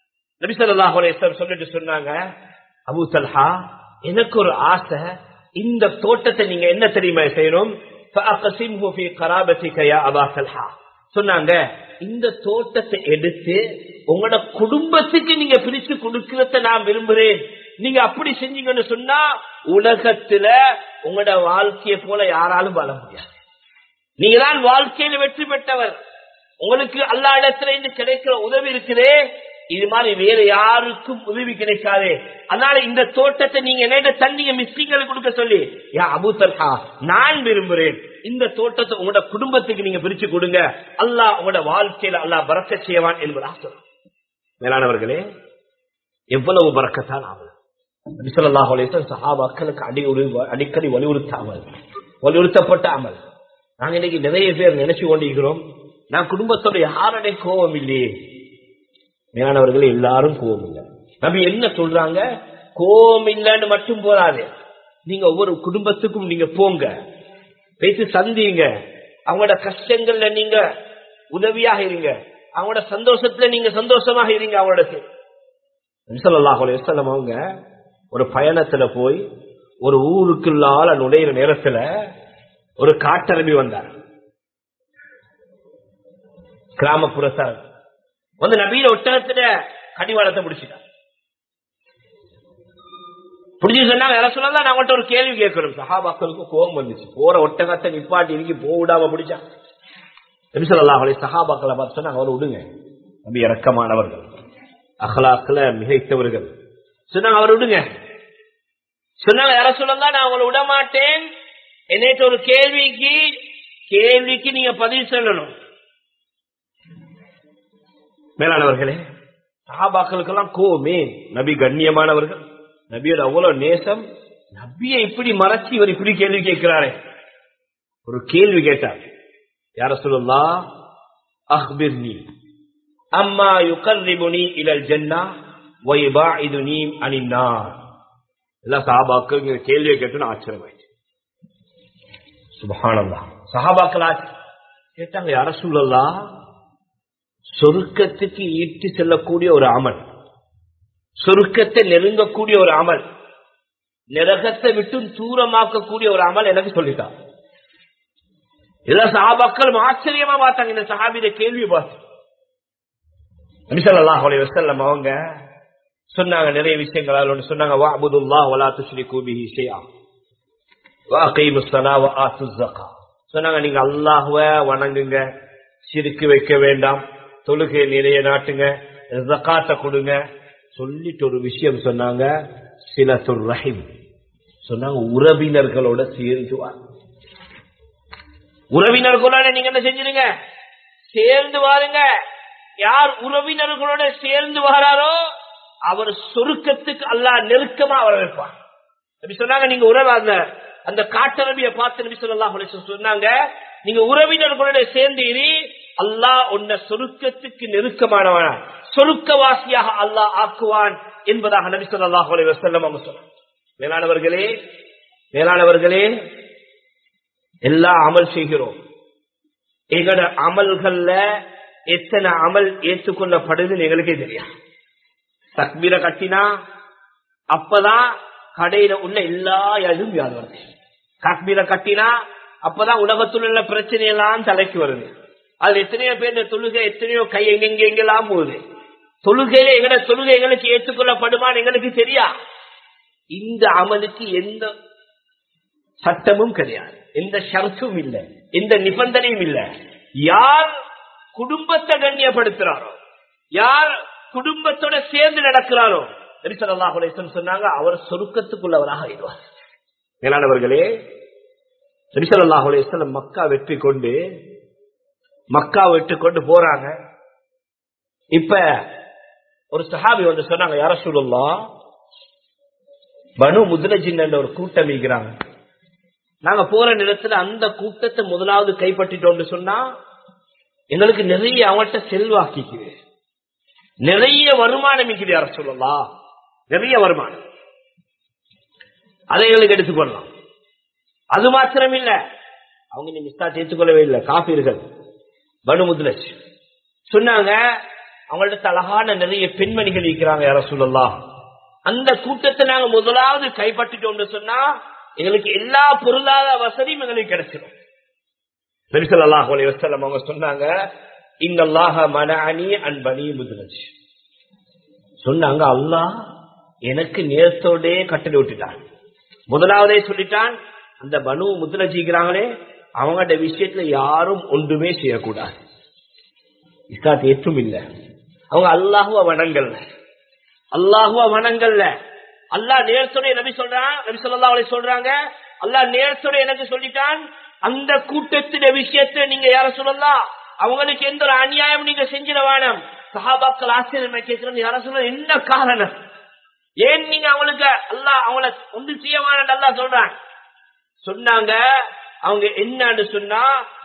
நபி ஸல்லல்லாஹு அலைஹி வஸல்லம் சொல்லிட்டு சொன்னாங்க, அபூ தல்ஹா எனக்கு ஒரு ஆசை, இந்த தோட்டத்தை நீங்க என்ன தெரியுமா செய்யணும், ஃபஅக்ஸிம்ஹு ஃபீ கராபத்திக யா அபா தல்ஹா. சொன்னாங்க இந்த தோட்டத்தை எடுத்து உங்களோட குடும்பத்துக்கு நீங்க பிரிச்சு கொடுக்கிறத நான் விரும்புறேன். நீங்க அப்படி செஞ்சீங்கன்னு சொன்னா உலகத்துல உங்களோட வாழ்க்கையை போல யாராலும் வாழ முடியாது. நீங்க தான் வாழ்க்கையில வெற்றி பெற்றவர். உங்களுக்கு அல்லாஹ் இடத்துல இருந்து கிடைக்கிற உதவி இருக்குதே, இது மாதிரி வேற யாருக்கும் உதவி கிடைக்காது. அதனால இந்த தோட்டத்தை நீங்க என்ன தண்ணீங்க மிஸ்கிங்களுக்கு கொடுக்க சொல்லி, யா அபூ தல்ஹா நான் விரும்புறேன் இந்த தோட்டத்தை உங்களோட குடும்பத்துக்கு நீங்க பிரிச்சு கொடுங்க, அல்லாஹ் உங்களோட வாழ்க்கையில அல்லாஹ் பரக்கத் செய்வான் என்பதாக சொல்றான். மேலானவர்களே, எவ்வளவு பரக்கத்தான் ஆகும். நபி ஸல்லல்லாஹு அலைஹி வஸல்லம் சஹாபாக்களுக்கு அடி அடிக்கடி வலியுறுத்த அமல், வலியுறுத்தப்பட்ட அமல். நாங்க இன்னைக்கு நிறைய பேர் நினைச்சு கொண்டிருக்கிறோம், நான் குடும்பத்தோட யாருடைய கோபம் இல்லையே. மேலானவர்களே, எல்லாரும் கோபம் இல்லை. நபி என்ன சொல்றாங்க, கோபம் இல்லைன்னு மட்டும் போறாது, நீங்க ஒவ்வொரு குடும்பத்துக்கும் நீங்க போங்க, பேசி சந்திங்க, அவங்களோட கஷ்டங்கள்ல நீங்க உதவியாக இருங்க, அவங்களோட சந்தோஷத்துல நீங்க சந்தோஷமாக இருங்க. அவங்களோட ஸல்லல்லாஹு அலைஹி வஸல்லம் அவங்க ஒரு பயணத்துல போய் ஒரு ஊருக்குள்ளால நுழையிற நேரத்துல ஒரு காட்டரபி வந்தார். கிராமப்புறத்தார் வந்து நபியில ஒட்டகத்துல கடிவாளத்தை பிடிச்சிட்டார். பிடிச்சு சொன்னாங்க, யார சொல்லலாம் நான் அவங்கள்ட்ட ஒரு கேள்வி கேட்கணும். சஹாபாக்களுக்கு கோபம் வந்துச்சு, போற ஒட்டகத்தை நிப்பாட்டி இருக்கு போக விடாம பிடிச்சா. நபி ஸல்லல்லாஹு அலைஹி சஹாபாக்களை பார்த்து சொன்னாங்க, அவர் விடுங்க, நபி இரக்கமானவர்கள், அஹ்லாக்ல மிகைத்தவர்கள். சொன்னாங்க அவர் விடுங்க. சொன்னாங்க, யார சொல்லலாம் நான் அவங்களை விட மாட்டேன், என்னைட்ட ஒரு கேள்விக்கு கேள்விக்கு நீங்க பதில் சொல்லணும். மேலானவர்களே, சஹாபாக்களுக்கெல்லாம் கோமே, நபி கண்ணியமானவர்கள், நபியோட அவ்வளவு நேசம், நபியை இப்படி மறைச்சி இவர் இப்படி கேள்வி கேட்கிறாரே. ஒரு கேள்வி கேட்டார், யார சொல்லலாம், அஹ்பிர்னி அம்மா யுகர்ரிபுனி இலல் ஜன்னah வ யுபாஇதுனி அனின் நார். எல்லா சஹாபாக்கள் கேள்வியை கேட்டு ஆச்சரியமாயிடுச்சு. சுப்ஹானல்லாஹ். சஹாபாக்கள் கேட்டாங்க, யார சொல்லலாம், சொர்க்கத்துக்கு ஈட்டி செல்லக்கூடிய ஒரு அமல், சொர்க்கத்தை நெருங்கக்கூடிய ஒரு அமல், நரகத்தை விட்டு தூரமாக்கக்கூடிய ஒரு அமல் எனக்கு சொல்லிட்டான். எல்லா சஹாபாக்களும் ஆச்சரியமா பார்த்தாங்க இந்த சஹாபிய கேள்வி பார்த்து. நபி ஸல்லல்லாஹு அலைஹி வஸல்லம் அவங்க சொன்னாங்க நிறைய விஷயங்கள். ஒன்று சொன்னாங்க, வஅபுதுல்லாஹ் வலா துஷ்ரிகு பிஹி ஷைஆ வஅகீமுஸ் ஸலா வஆத்துஸ் ஸகா. சொன்னாங்க, நீங்க அல்லாஹ்வை வணங்குங்க, ஷிர்க் வைக்க வேண்டாம், தொழுகை நிறைய நாட்டுங்க, ஜகாத்தை கொடுங்க. சொல்லிட்டு ஒரு விஷயம் சொன்னாங்க, சிலத்துர் ரஹீம். சொன்னாங்க, உறவினர்களோட சேர்ந்து வா. உறவினர்களோட நீங்க என்ன செஞ்சிருங்க, சேர்ந்து வாருங்க. யார் உறவினர்களோட சேர்ந்து வராரோ அவர் சொர்க்கத்துக்கு அல்லாஹ் நெருக்கமா வர வைப்பான். நபி சொன்னாங்க, நீங்க உறவாங்க. அந்த காட்டரபியை பார்த்து நபி ஸல்லல்லாஹு அலைஹி வஸல்லம் சொன்னாங்க, நீங்க உறவினர்களோட சேர்ந்து அல்லாஹ் உன்னை சொர்க்கத்துக்கு நெருக்கமானவன், சொர்க்கவாசியாக அல்லாஹ் ஆக்குவான் என்பதாக நபி ஸல்லல்லாஹு அலைஹி வஸல்லம் அவங்க சொன்னாங்க. மேலானவர்களே, மேலானவர்களே, எல்லா அமல் செய்கிறோம். எங்களோட அமல்கள்ல எத்தனை அமல் ஏற்றுக்கொள்ளப்படுதுன்னு எங்களுக்கே தெரியாது. தக்பீர கட்டினா அப்பதான் கடையில உள்ள எல்லா இதுவும் யாரு வருது. தக்பீர கட்டினா அப்பதான் உலகத்தில் உள்ள பிரச்சனை எல்லாம் தலைக்கு வருது. அது எத்தனையோ பேர் தொழுகை, எத்தனையோ கை எங்கெங்க எங்கெல்லாம் போகுது. தொழுகையில எங்கட தொழுகை எங்களுக்கு ஏற்றுக்கொள்ளப்படுமான்னு எங்களுக்கு தெரியா. இந்த அமலுக்கு எந்த சட்டமும் கிடையாது, எந்த ஷர்த்தும் இல்லை, எந்த நிபந்தனையும் இல்லை. யார் குடும்பத்தை கண்ணியப்படுத்துறாரோ, யார் குடும்பத்தோட சேர்ந்து நடக்கிறாரோ, நபி ஸல்லல்லாஹு அலைஹி வஸல்லம் சொன்னாங்க, அவர் சொர்க்கத்துக்குள்ளவராக ஆயிடுவார். மேலானவர்களே, நபி ஸல்லல்லாஹு அலைஹி வஸல்லம் மக்கா வெற்றி கொண்டு மக்கா வெற்றி கொண்டு போறாங்க. இப்ப ஒரு சஹாபி வந்து சொன்னாங்க, யா ரசூலுல்லாஹ், பனு முத்லஜின் என்ற ஒரு கூட்டம் இருக்கிறாங்க, நாங்க போற நேரத்துல அந்த கூட்டத்தை முதலாவது கைப்பற்றிட்டோம்னு சொன்னா எங்களுக்கு நிறைய அவங்கள்ட்ட செல்வாக்கிக்கு நிறைய வருமானம் இருக்குது. யார சொல்லலாம், நிறைய வருமானம், அதை எங்களுக்கு எடுத்துக்கொள்ளலாம். அது மாத்திரம் இல்ல, அவங்க நீங்க ஏற்றுக்கொள்ளவே இல்லை, காபீர்கள் பனு முத்லஜ் சொன்னாங்க, அவங்கள்ட்ட அழகான நிறைய பெண்மணிகள் இருக்கிறாங்க யா ரசூலல்லாஹ். அந்த கூட்டத்தை நாங்க முதலாவது கைப்பற்றிட்டோம்னு சொன்னா எங்களுக்கு எல்லா பொருளாதார வசதியும் எங்களுக்கு கிடைச்சிடும். நபி ஸல்லல்லாஹு அலைஹி வஸல்லம் அவங்க சொன்னாங்க, இன்னல்லாஹ மனஅனி அன் பனி முத்லஜ். சொன்னாங்க, அல்லாஹ் எனக்கு நேரத்தோடே கட்டளை விட்டுட்டான். முதலாவதே சொல்லிட்டான், அந்த பனு முத்லஜிக்கிறாங்களே அவங்களோட விஷயத்துல யாரும் ஒன்றுமே செய்யக்கூடாது. இஸ்லாத் ஏற்றும் இல்ல. அவங்க அல்லாஹுவ வணங்கல்ல, அல்லாஹுவ வணங்கல்ல. அல்லாஹ் நேரத்தோட நபி சொல்றான், நபி ஸல்லல்லாஹு அலைஹி சொல்றாங்க, அல்லாஹ் நேரத்தோட எனக்கு சொல்லிட்டான், அந்த கூட்டத்தின விஷயத்தை நீங்க யார சொல்லலாம், அவங்களுக்கு எந்த ஒரு அநியாயம் நீங்க செஞ்சிட வேணாம். சஹாபாக்கள் ஆச்சரியமா கேட்கிறாங்க, யார சொல்ல என்ன காரணம், ஏன் நீங்க அவங்களுக்கு அல்லாஹ் அவங்கள ஒன்று செய்ய வேணாம் அல்லாஹ் சொல்றான். சொன்னாங்க அவங்க என்னன்னு சொன்னா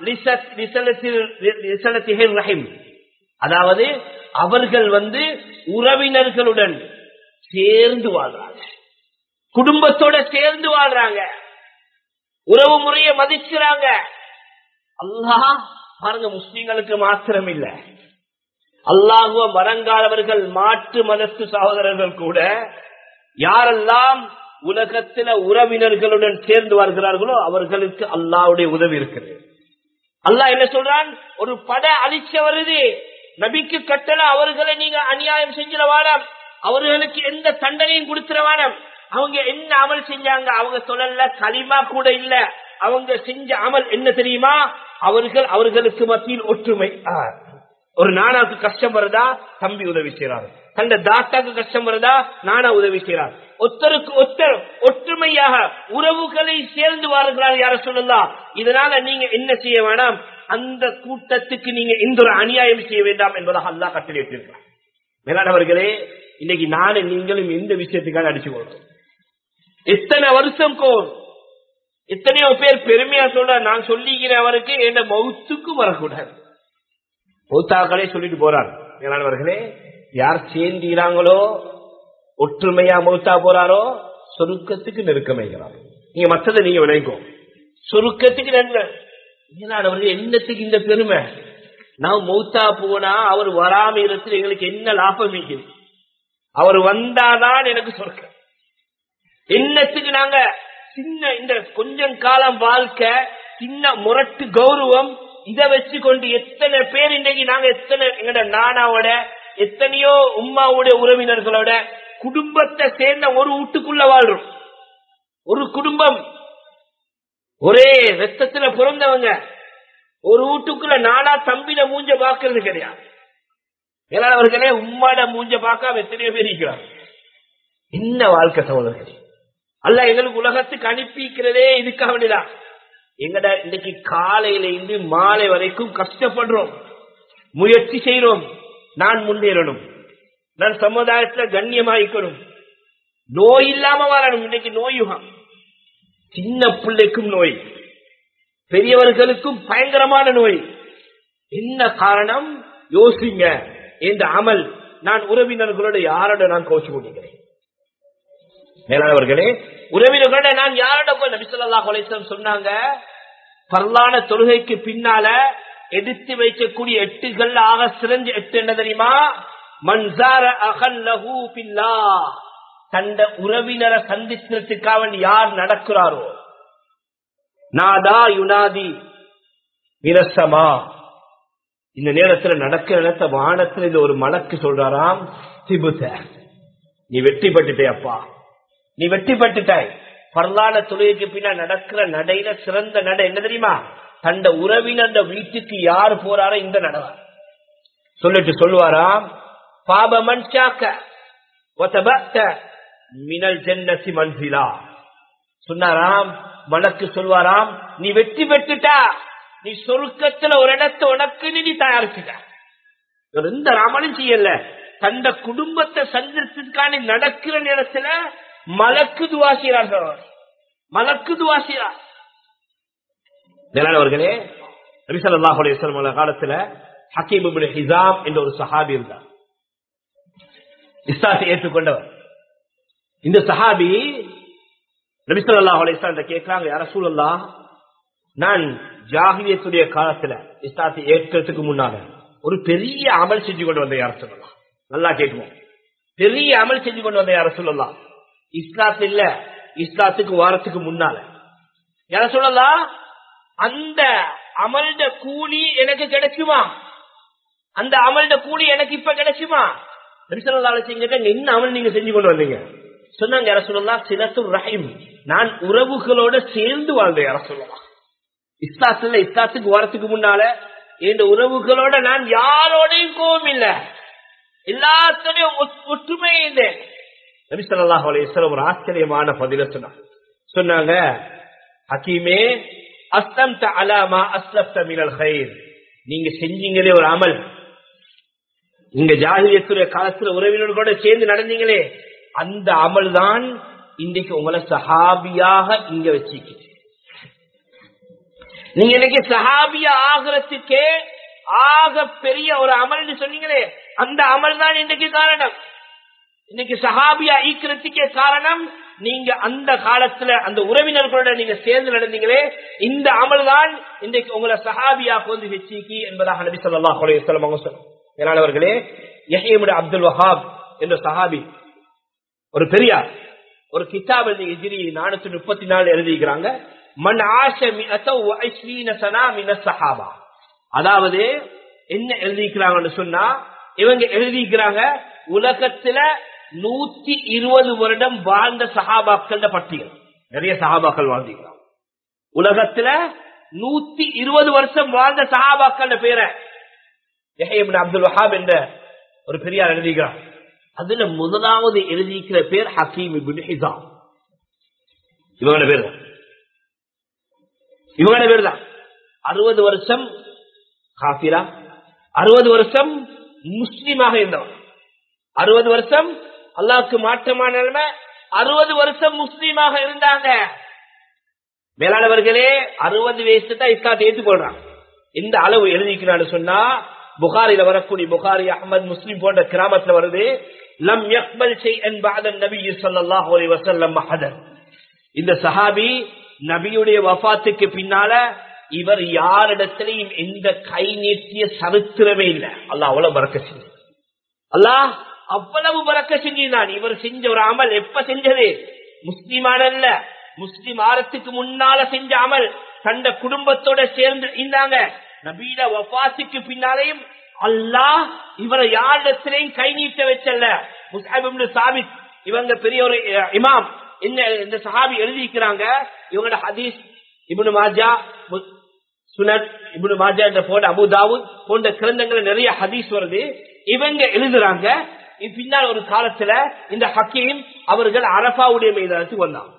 ரஹீம், அதாவது அவர்கள் வந்து உறவினர்களுடன் சேர்ந்து வாழ்றாங்க, குடும்பத்தோட சேர்ந்து வாழ்றாங்க, உறவு முறையை மதிக்கிறாங்க. அல்லாஹ் பாருங்க, முஸ்லிம்களுக்கு மாத்திரம் இல்ல, அல்லாஹுவ மறங்காதவர்கள் மாற்று மதத்து சகோதரர்கள் கூட யாரெல்லாம் உலகத்தில உறவினர்களுடன் சேர்ந்து வருகிறார்களோ அவர்களுக்கு அல்லாஹ்வுடைய உதவி இருக்கிறது. அல்லாஹ் என்ன சொல்றான், ஒரு பட அழிச்ச வருது, நபிக்கு கட்டளை அவர்களை நீங்க அநியாயம் செஞ்சிட வேணாம், அவர்களுக்கு எந்த தண்டனையும் கொடுத்துட வேணாம். அவங்க என்ன அமல் செஞ்சாங்க, அவங்க சொல்லல களிமா கூட இல்ல, அவங்க செஞ்ச அமல் என்ன தெரியுமா, அவர்கள் அவர்களுக்கு மத்தியில் ஒற்றுமை. ஒரு நானாக்கு கஷ்டம் வருதா தம்பி உதவி செய்யறாரு, தந்த தாத்தாக்கு கஷ்டம் வருதா நானா உதவி செய்யறார், ஒருத்தருக்கு ஒருத்தர் ஒற்றுமையாக உறவுகளை சேர்ந்து வாழ்கிறார் யார சொல்லலாம். இதனால நீங்க என்ன செய்ய வேண்டாம், அந்த கூட்டத்துக்கு நீங்க எந்த ஒரு அநியாயம் செய்ய வேண்டாம் என்பதாக அல்லாஹ் கட்டளையிட்டிருக்கிறார். மேலானவர்களே, இன்னைக்கு நானும் நீங்களும் எந்த விஷயத்துக்காக அடிச்சு போறோம், எத்தனை வருஷம் கோர், எத்தனையோ பேர் பெருமையா சொல்ற, நான் சொல்லிக்கிறேன் அவருக்கு என்ன மௌத்துக்கு வரக்கூடாது, மௌத்தாக்களே சொல்லிட்டு போறார். மேலானவர்களே, யார் சேர்ந்தீராங்களோ ஒற்றுமையா மௌத்தா போறாரோ சொருக்கத்துக்கு நெருக்கமைகிறார். நீங்க மற்றதை நீங்க விளைக்கோ, சொருக்கத்துக்கு நன்மை. மேலானவர்கள் என்னத்துக்கு இந்த பெருமை, நான் மௌத்தா போனா அவர் வராம இடத்துல எங்களுக்கு என்ன லாபம் இருக்குது, அவர் வந்தாதான் எனக்கு சொர்க்கம். என்னத்துக்கு நாங்க சின்ன இந்த கொஞ்சம் காலம் வாழ்க்கை, சின்ன முரட்டு கௌரவம், இதை வச்சு கொண்டு எத்தனை பேர் இன்னைக்கு நாங்க எத்தனை எங்கட நானாவோட எத்தனையோ உம்மாவுடைய உறவினர்களோட குடும்பத்தை சேர்ந்த ஒரு வீட்டுக்குள்ள வாழ்றோம். ஒரு குடும்பம், ஒரே ரத்தத்துல பிறந்தவங்க, ஒரு வீட்டுக்குள்ள நானா தம்பிட மூஞ்ச பாக்குறது கிடையாது. மேலானவர்களே, உம்மாட மூஞ்ச பார்க்காம எத்தனையோ பேர் இருக்கிறார். என்ன வாழ்க்கை சகோதரர்களே, அல்லாஹ் எங்களுக்கு உலகத்துக்கு அனுப்பிக்கிறதே இதுக்காக வேண்டிதான். எங்கட இன்னைக்கு காலையில இருந்து மாலை வரைக்கும் கஷ்டப்படுறோம், முயற்சி செய்யறோம், நான் முன்னேறணும், நான் சமுதாயத்துல கண்ணியமாயிக்கணும், நோய் இல்லாம வாழணும். இன்னைக்கு நோயுகம், சின்ன பிள்ளைக்கும் நோய், பெரியவர்களுக்கும் பயங்கரமான நோய். என்ன காரணம் யோசிங்க. இந்த அமல் நான் உறவினர்களோட யாரோட நான் கோச்சு கொண்டிருக்கிறேன். மேலானவர்களே, உறவினர்களோட நான் யாரோட போய் நபி ஸல்லல்லாஹு அலைஹி வஸல்லம் சொன்னாங்க, பரலான தொழுகைக்கு பின்னால எடுத்து வைக்கக்கூடிய எட்டுகள் ஆக சிறந்த எட்டு என்ன தெரியுமா, மன்சார அகல்லஹு பில்லாஹ், தந்த உறவினரை சந்திக்கிறதுக்காக யார் நடக்கிறாரோ, நாதா யுனாதி மினஸ்ஸமா, இந்த நேரத்தில் நடக்கிற நேரத்தை வானத்தில் இந்த ஒரு மலக்கு சொல்றாராம், திபுத, நீ வெற்றி பெற்றுட்டே அப்பா, நீ வெற்றி பெற்றுட்டாய். பரலான தொழுகைக்கு பின்னா நடக்கிற நடையில சிறந்த நடை என்ன தெரியுமா, தந்த உறவினர் வீட்டுக்கு யார் போறாரோ இந்த நடவா சொல்லிட்டு சொல்லுவாராம், பாப மன்ஷாக்க வதபத்த மினல் ஜன்னதி மன்சிலா, சொன்னாராம் மலக்கு சொல்வாராம், நீ வெற்றி பெற்றுட்டா, நீ சொர்க்கத்துல ஒரு இடத்தை உனக்கு நீ தயாரிச்சுட்ட. எந்த ராமனும் செய்யல, தந்த குடும்பத்தை சந்திரத்திற்கான நடக்கிற நேரத்துல மலக்கு துவா செய்கிறார்கள், மலக்கு துவா செய்கிறார். மேலானவர்களே, நபி ஸல்லல்லாஹு அலைஹி வஸல்லம் காலத்துல ஹக்கீம் இப்னு ஹிஸாம் என்ற ஒரு சஹாபி இருந்தார், இஸ்லாத்தை ஏற்றுக்கொண்டவர். இந்த சஹாபி நபி ஸல்லல்லாஹு அலைஹி வஸல்லம் கேட்கிறாங்க, யா ரசூலல்லாஹ், நான் ஜாஹிலியத்துடைய காலத்துல இஸ்லாத்தை ஏற்றதுக்கு முன்னால ஒரு பெரிய அமல் செஞ்சு கொண்டு வந்த யார சொல்லலாம். நல்லா கேட்குவோம். பெரிய அமல் செஞ்சு கொண்டு வந்த யார சொல்லலாம். இஸ்லாத்து இல்ல, இஸ்லாத்துக்கு வாரத்துக்கு முன்னால யார சொல்லலாம். அந்த அமல்ட கூலி எனக்கு கிடைக்குமா? அந்த அமல்ட கூலி எனக்கு இப்ப கிடைக்குமா? நபி ஸல்லல்லாஹு அலைஹி வஸல்லம் கேட்டாங்க, என்ன அமல் நீங்க செஞ்சு கொண்டு வந்தீங்க? சொன்னாங்க, யார சொல்லலாம், சிலத்துர் ரஹீம், நான் உறவுகளோட சேர்ந்து வாழ்ந்தேன் யார சொல்லலாம். இஸ்லாத்துல இஸ்லாத்துக்கு வாரத்துக்கு முன்னால இந்த உறவுகளோட நான் யாரோடையும் கோபம் இல்ல, எல்லாத்தோடையும் ஒற்றுமை இருந்தேன். நபி ஸல்லல்லாஹு அலைஹி வஸல்லம் ஒரு ஆச்சரியமான பதில சொன்னாங்க. சொன்னாங்க, ஹக்கீமே அஸ்லம்த அலா மா அஸ்லஃப்த மினல் கைர், நீங்க செஞ்சீங்களே ஒரு அமல், நீங்க ஜாஹிலியத்துடைய காலத்துல உறவினர்களோட சேர்ந்து நடந்தீங்களே, அந்த அமல் தான் இன்றைக்கு உங்களை சஹாபியாக இங்க வச்சிருக்கு. நீங்க இன்னைக்கு சஹாபியா ஆகிறதுக்கே ஆக பெரிய ஒரு அமல் சொன்னீங்களே, அந்த அமல் தான் இன்றைக்கு காரணம். இன்னைக்கு சஹாபியா ஈக்கிறதுக்கே காரணம் நீங்க அந்த காலத்துல அந்த உறவினர்களோட நீங்க சேர்ந்து நடந்தீங்களே, இந்த அமல் தான் இன்றைக்கு உங்களை சஹாபியா கொண்டு வச்சிக்கி என்பதாக நபி ஸல்லல்லாஹு அலைஹி வஸல்லம் அவங்க சொன்னாங்க. மேலானவர்களே, யஹ்யா இப்னு அப்துல் வஹாப் என்ற சஹாபி ஒரு பெரியார் ஒரு கிதாப் எழுதி ஹிஜ்ரி நானூற்று முப்பத்தி நாலு எழுதிக்கிறாங்க, மன் ஆஷ மிஅத வ இஸ்ரீன ஸனா மின ஸஹாபா. அதாவது என்ன எழுதிக்கிறாங்கன்னு சொன்னா, இவங்க எழுதிக்கிறாங்க உலகத்துல நூத்தி இருபது வருடம் வாழ்ந்த சஹாபாக்கள் பட்டியல். நிறைய சஹாபாக்கள் வாழ்ந்திருக்கிறாங்க உலகத்துல. நூத்தி இருபது வருஷம் வாழ்ந்த சஹாபாக்கள் பேரை யஹ்யா இப்னு அப்துல் வஹாப் என்ற ஒரு பெரியார் எழுதிக்கிறார். அதுல முதலாவது எழுதிக்கிற பேர் ஹக்கீம் இப்னு ஹிஸாம். இவங்களோட பேர் தான் இவங்களோட பேர் தான் அறுபது வருஷம் காஃபிரா, அறுபது வருஷம் முஸ்லிமாக இருந்தவர், அறுபது வருஷம் அல்லாஹ்வுக்கு மாற்றமான நிலைமை, அறுபது வருஷம் முஸ்லீமாக இருந்தாங்க. மேலானவர்களே, அறுபது வயசு தான் இஸ்லாத்தை ஏற்றுக்கொள்றாங்க. இந்த அளவு எழுதிக்கிறான்னு சொன்னா, புகாரில வரக்கூடிய புகாரி, அஹ்மத், முஸ்லிம் போன்ற கிராமத்துல வருது, லம் யக்பல் ஷைஅன் பஅத நபி ஸல்லல்லாஹு அலைஹி வஸல்லம் அஹதன். இந்த சஹாபி நபியுடைய வஃபாத்துக்கு பின்னால இவர் யாரிடத்திலையும் எந்த கை நீட்டிய சரித்திரமே இல்லை. அல்லாஹ் அவ்வளவு பரக்கத் செஞ்சான். அல்லாஹ் அவ்வளவு பரக்கத் செஞ்சான். இவர் செஞ்ச ஒரு அமல் எப்ப செஞ்சது? முஸ்லிமான அல்ல, முஸ்லிம் ஆரத்துக்கு முன்னால செஞ்ச அமல். தந்த குடும்பத்தோட சேர்ந்து இருந்தாங்க. நபியில வஃபாத்துக்கு பின்னாலேயும் அல்லாஹ் இவரை யாரிடத்திலையும் கை நீட்ட வச்சல்ல. முஸ்அப் இப்னு சாபித் இவங்க பெரிய ஒரு இமாம். என்ன இந்த சஹாபி எழுதிக்கிறாங்க, இவங்களோட ஹதீஸ் இப்னு மாஜா, சுனன் இப்னு மாஜா என்ற போன்ற அபூ தாவூத் போன்ற கிரந்தங்கள் நிறைய ஹதீஸ் வருது. இவங்க எழுதுறாங்க, பின்னால் ஒரு காலத்துல இந்த ஹக்கீம் அவர்கள் அரபாவுடைய மைதானத்துக்கு வந்தாங்க.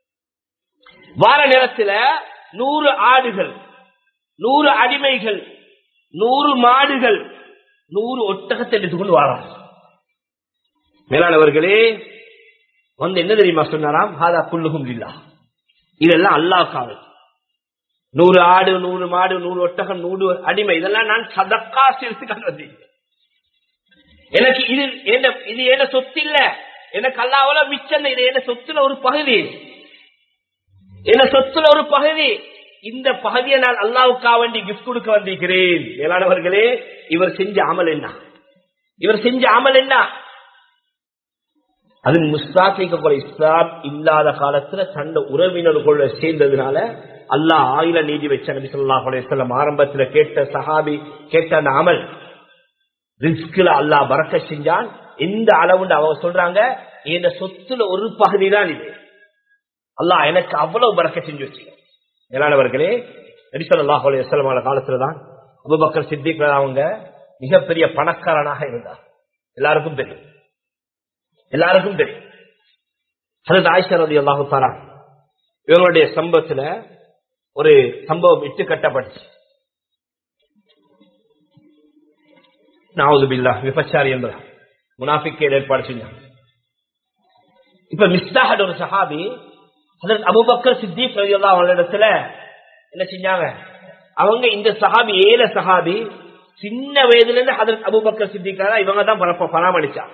வார நேரத்துல நூறு ஆடுகள், நூறு அடிமைகள், நூறு மாடுகள், நூறு ஒட்டகத்தை எடுத்துக்கொண்டு வராங்க. மேலானவர்களே, வந்து என்ன தெரியுமா சொன்னாராம், ஹாதா குல்லுஹும் லில்லாஹ், இதெல்லாம் அல்லாஹ்வுக்காக. நூறு ஆடு, நூறு மாடு, நூறு ஒட்டகம், நூறு அடிமை, இதெல்லாம் நான் சதக்கா சேர்த்து வந்தேன். எனக்கு இது இது என்ன சொத்து இல்ல, எனக்கு அல்லாஹ்வுல மிச்சம், இது என்ன சொத்துல ஒரு பகுதி, என்ன சொத்துல ஒரு பகுதி. இந்த பகுதியை நான் அல்லாஹ்வுக்காக வேண்டி கிஃப்ட் கொடுக்க வந்திருக்கிறேன். மேலானவர்களே, இவர் செஞ்ச அமல் என்ன? இவர் செஞ்ச அமல் என்ன? அது முஸ்தாஃபிக்க இஸ்லாம் இல்லாத காலத்துல தன்னை உறவினர்களோட சேர்ந்ததுனால அல்லாஹ் ஆயில நீதி வச்ச. நபி ஸல்லல்லாஹு அலைஹி வஸல்லம் ஆரம்பத்துல கேட்ட சஹாபி கேட்ட அந்த அமல், ரிஸ்க்ல அல்லாஹ் பரக்கத் செஞ்சான். எந்த அளவுன்னு அவங்க சொல்றாங்க, இந்த சொத்துல ஒரு பகுதி தான் இது, அல்லாஹ் எனக்கு அவ்வளவு பரக்கத் செஞ்சு வச்சு. மேலானவர்களே, நபி ஸல்லல்லாஹு அலைஹி வஸல்லம் காலத்துலதான் அபூபக்கர் சித்திக் அவங்க மிகப்பெரிய பணக்காரனாக இருந்தார். எல்லாருக்கும் தெரியும், எல்லாருக்கும் தெரியும். ஹஜ்ரத் ஆயிஷா ரலியல்லாஹு தஆலா இவங்களுடைய சம்பவத்துல ஒரு சம்பவம் இட்டு கட்டப்பட்டுச்சு. நஅூது பில்லாஹ், விபச்சாரி என்பதா முனாஃபிக்கே ஏற்பாடு செஞ்சாங்க. இப்ப மிஸ்தாஹ் ஒரு சஹாபி ஹஜ்ரத் அபூபக்கர் சித்திக் ரலியல்லாஹு அன்ஹு இடத்துல என்ன செஞ்சாங்க, அவங்க இந்த சஹாபி ஏழ சஹாபி சின்ன வயதுல இருந்து ஹஜ்ரத் அபூபக்கர் சித்திக் இவங்க தான் பராமரிச்சாங்க.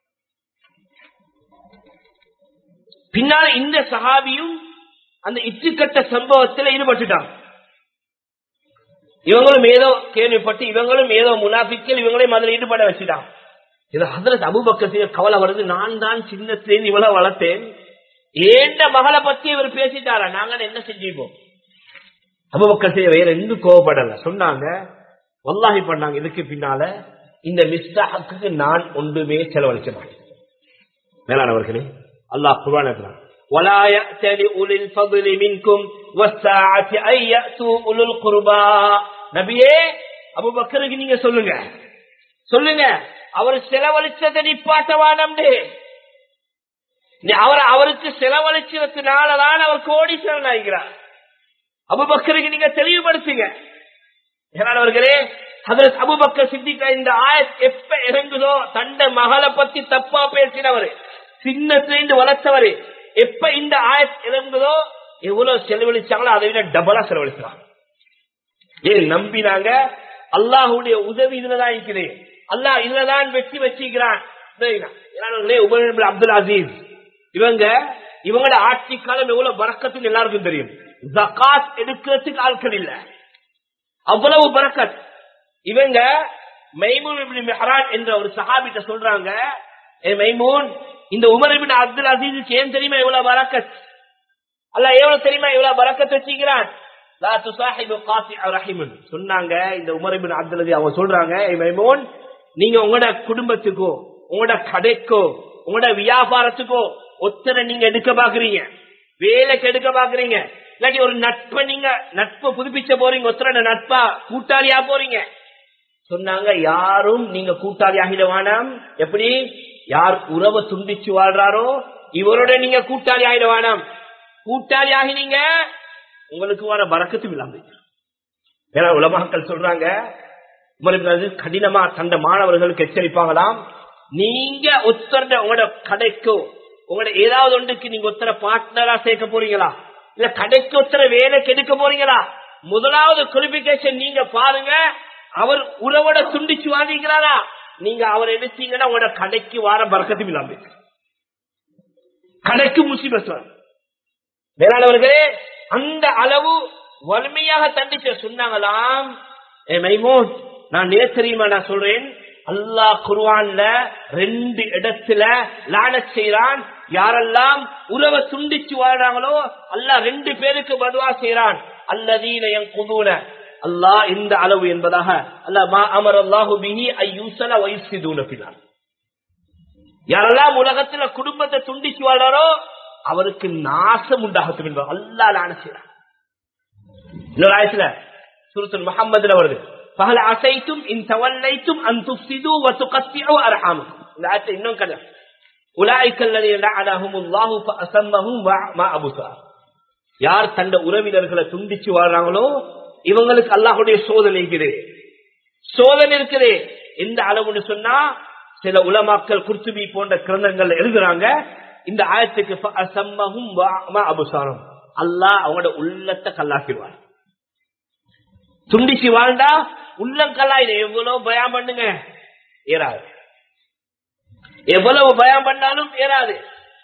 பின்னால் இந்த சஹாபியும் அந்த இட்டுக்கட்ட சம்பவத்தில் ஈடுபட்டுட்டாங்க. இவங்களும் ஏதோ கேள்விப்பட்டு இவங்களும் ஏதோ முனாஃபிக்கள் இவங்களையும் அதில் ஈடுபட வச்சுட்டான். இது ஹதரத் அபூபக்கர் கவலை வருது, நான் தான் சின்னத்திலேருந்து இவ்வளவு வளர்த்தேன், ஏண்ட மகளை பத்தி இவர் பேசிட்டாரா, நாங்க என்ன செஞ்சுப்போம். அபூபக்கர் வேற எந்த கோவப்படல, சொன்னாங்க வல்லாஹி பண்ணாங்க, இதுக்கு பின்னால இந்த மிஸ்தாஹுக்கு நான் ஒன்றுமே செலவழிக்க மாட்டேன். மேலானவர்களே, அல்லாஹ் குர்ஆன்ல ولا يأتل أولي الفضل منكم والساعة أن يأتوا أولو القربى. நபியே அபூபக்கருக்கு நீங்க சொல்லுங்க சொல்லுங்க அவர் செலவழிச்சதை நிப்பாட்டவானம், அவர் அவருக்கு செலவழிச்சதுனாலதான் அவர் கோடீஸ்வரன் ஆகிறார். அபூபக்கருக்கு நீங்க தெளிவுபடுத்துங்க. மேலானவர்களே, ஹதரத் அபூபக்கர் சித்திக் இந்த ஆயத் எப்ப இறங்குதோ, தண்ட மகளை பத்தி தப்பா பேசினவர், சின்னத்திலிருந்து வளர்த்தவர், எப்ப இந்த ஆயத் இறங்குதோ எவ்வளவு செலவழிச்சாங்களோ அதை விட டபுளா செலவழிச்சாங்க. ஏன் நம்பினாங்க, அல்லாஹுடைய உதவி இதுலதான் இருக்குது, அல்லாஹ் இதுலதான் வெற்றி வச்சிருக்கிறான். அப்துல் அசீஸ் இவங்க இவங்களோட ஆட்சி காலம் எவ்வளவு பரக்கத்துன்னு எல்லாருக்கும் தெரியும். ஜகாத் எடுக்கிறதுக்கு ஆட்கள் இல்ல, அவ்வளவு பரக்கத். இவங்க மைமூன் இப்னு மிஹ்ரான் என்ற ஒரு சஹாபிட்ட சொல்றாங்க, மைமூன் இந்த உமர் இப்னு அப்துல் அசீஸுக்கு ஏன் தெரியுமா எவ்வளவு பரக்கத், அல்லாஹ் எவ்வளவு தெரியுமா எவ்வளவு பரக்கத் வச்சிருக்கிறான். லா துசாஹிபு காத்திஅ ரஹிமன் சொன்னாங்க. இந்த உமர் இப்னு அப்துல் அசீஸ் அவங்க சொல்றாங்க, மைமூன் நீங்க உங்களோட குடும்பத்துக்கோ உங்களோட கடைக்கோ உங்களோட வியாபாரத்துக்கோ ஒத்தனை நீங்க எடுக்க பாக்குறீங்க, வேலைக்கு எடுக்க பாக்குறீங்க, இல்லாட்டி ஒரு நட்பை நீங்க நட்பை புதுப்பிச்ச போறீங்க, ஒத்தனை நட்பா கூட்டாளியா போறீங்க. சொன்னாங்க யாரும் நீங்க கூட்டாளி ஆகிட வேணாம். எப்படி யார் உறவை துண்டிச்சு வாழ்றாரோ இவரோட நீங்க கூட்டாளி ஆகிட வேணாம். கூட்டாளி ஆகினீங்க உங்களுக்கு வர பரக்கத்தும் இல்லாம. ஏன்னா உலமாக்கள் சொல்றாங்க, கடினமா தந்த மாணவர்களுக்கு எச்சரிப்பாங்களாம், நீங்க ஒத்தர உங்களோட கடைக்கோ உங்களோட ஏதாவது ஒன்றுக்கு நீங்க ஒத்தர பார்ட்னரா சேர்க்க போறீங்களா, இல்ல கடைக்கு ஒத்தர வேலைக்கு எடுக்க போறீங்களா, முதலாவது குவாலிபிகேஷன் நீங்க பாருங்க, அவர் உறவோட துண்டிச்சு வாழ்கிறாரா, நீங்க அவர் எடுத்தீங்கன்னா உங்களோட கடைக்கு வார பறக்கத்தும் இல்லாம கடைக்கு முசீபத். வேளாளர்களே, அந்த அளவு வலிமையாக தண்டிச்ச சொன்னாங்களாம். மைமூன் நான் நேசரியுமா நான் சொல்றேன், அல்லாஹ் குர்ஆன்ல ரெண்டு இடத்துல லானத் செய்றான். யாரெல்லாம் உறவை துண்டிச்சு வாழ்றாங்களோ அல்லாஹ் ரெண்டு பேருக்கு பதுவா செய்றான். அல்லதீன யன்குதுன, அல்லாஹ் இந்த அளவு என்பதாக அல்லாஹ் மா அமரல்லாஹு பிஹி அய்யுஸல வயுஃசிதுன ஃபில் அர்த். யாரெல்லாம் உலகத்துல குடும்பத்தை துண்டிச்சு வாழ்றாரோ அவருக்கு நாசம் உண்டாகட்டும் என்பது அல்லாஹ் லானத் செய்றான். இன்னொரு ஆயத்துல சூரத்துல் முஹம்மதுல வருது, فهل عسيتم ان توليتم ان تفسدوا وتقطعوا ارحامكم. இந்த ஆயத்தை இன்னும் கட اولئك الذين لعنهم الله فاصمهم وما ابصار. யார் தந்த உறவினர்களை துண்டிச்சு வாழ்றாங்களோ இவங்களுக்கு அல்லாஹ்வுடைய சோதனை இருக்குது. சோதனை இருக்குது எந்த அளவுன்னு சொன்னா, சில உலமாக்கள் குர்துபி போன்ற கிரந்தங்கள் எழுதுறாங்க, இந்த ஆயத்துக்கு فاصمهم وما ابصار, அல்லாஹ் அவங்களோட உள்ளத்தை கல்லாக்கிடுவார். துண்டிச்சு வாழ்ந்தா உள்ளங்கல்லாயிட எவ்வளவு பயம் பண்ணுங்க ஏறாது, எவ்வளவு பயம் பண்ணாலும் ஏறாது.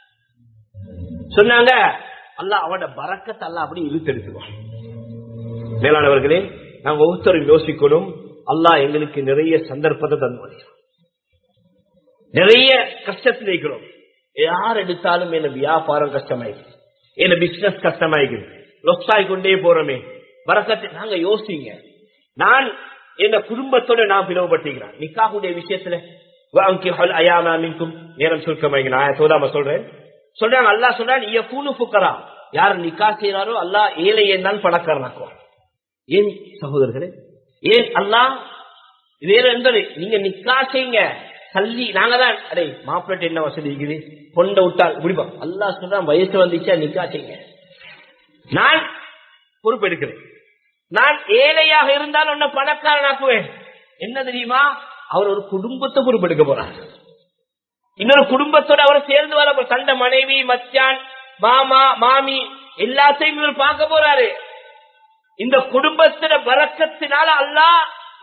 சொன்னாங்க அல்லாஹ் அவனோட பரக்கத்தை அல்லாஹ் அப்படி இழுத்தெடுத்துவான். மேலானவர்களே, நாங்க ஒவ்வொருத்தரும் யோசிக்கணும், அல்லாஹ் எங்களுக்கு நிறைய சந்தர்ப்பத்தை தந்து நிறைய கஷ்டத்தில் இருக்கிறோம். யார் எடுத்தாலும் என்ன வியாபாரம் கஷ்டமாயிருக்கு, என்ன பிசினஸ் கஷ்டமாயிருக்கு, லொஸ்டாய் கொண்டே போறோமே பரக்கத்தை. நாங்க யோசிங்க, நான் என் குடும்பத்தோட நான் பிளவுபட்டுகிறேன் நிக்காஹுடைய விஷயத்துல. நேரம் சுருக்கமாக நான் சோதாம சொல்றேன். சொல்றாங்க அல்லாஹ் சொல்றான், யார் நிக்கா செய்யறாரோ அல்லாஹ் ஏழையை தான் பணக்காரனாக்குவான். ஏன் சகோதரர்களே, ஏன் அல்லாஹ் வேற எந்த நீங்க நிக்கா செய்யுங்க கல்வி நாங்க தான் அடே மாப்பிள்ளை என்ன வசதி இருக்குது பொண்டை விட்டால் குடிப்போம். அல்லாஹ் சொல்றான் வயசு வந்துச்சா நிக்கா செய்யுங்க, நான் பொறுப்பெடுக்கிறேன். நான் ஏழையாக இருந்தால் ஒன்ன பணக்காரனாக்குவேன். என்ன தெரியுமா, அவர் ஒரு குடும்பத்தை பொறுப்பெடுக்க போறார். இன்னொரு குடும்பத்தோட அவர் சேர்ந்து வர தந்த மனைவி மச்சான் மாமா மாமி எல்லாத்தையும் இவர் பார்க்க போறாரு. இந்த குடும்பத்தின பரக்கத்தினால அல்லாஹ்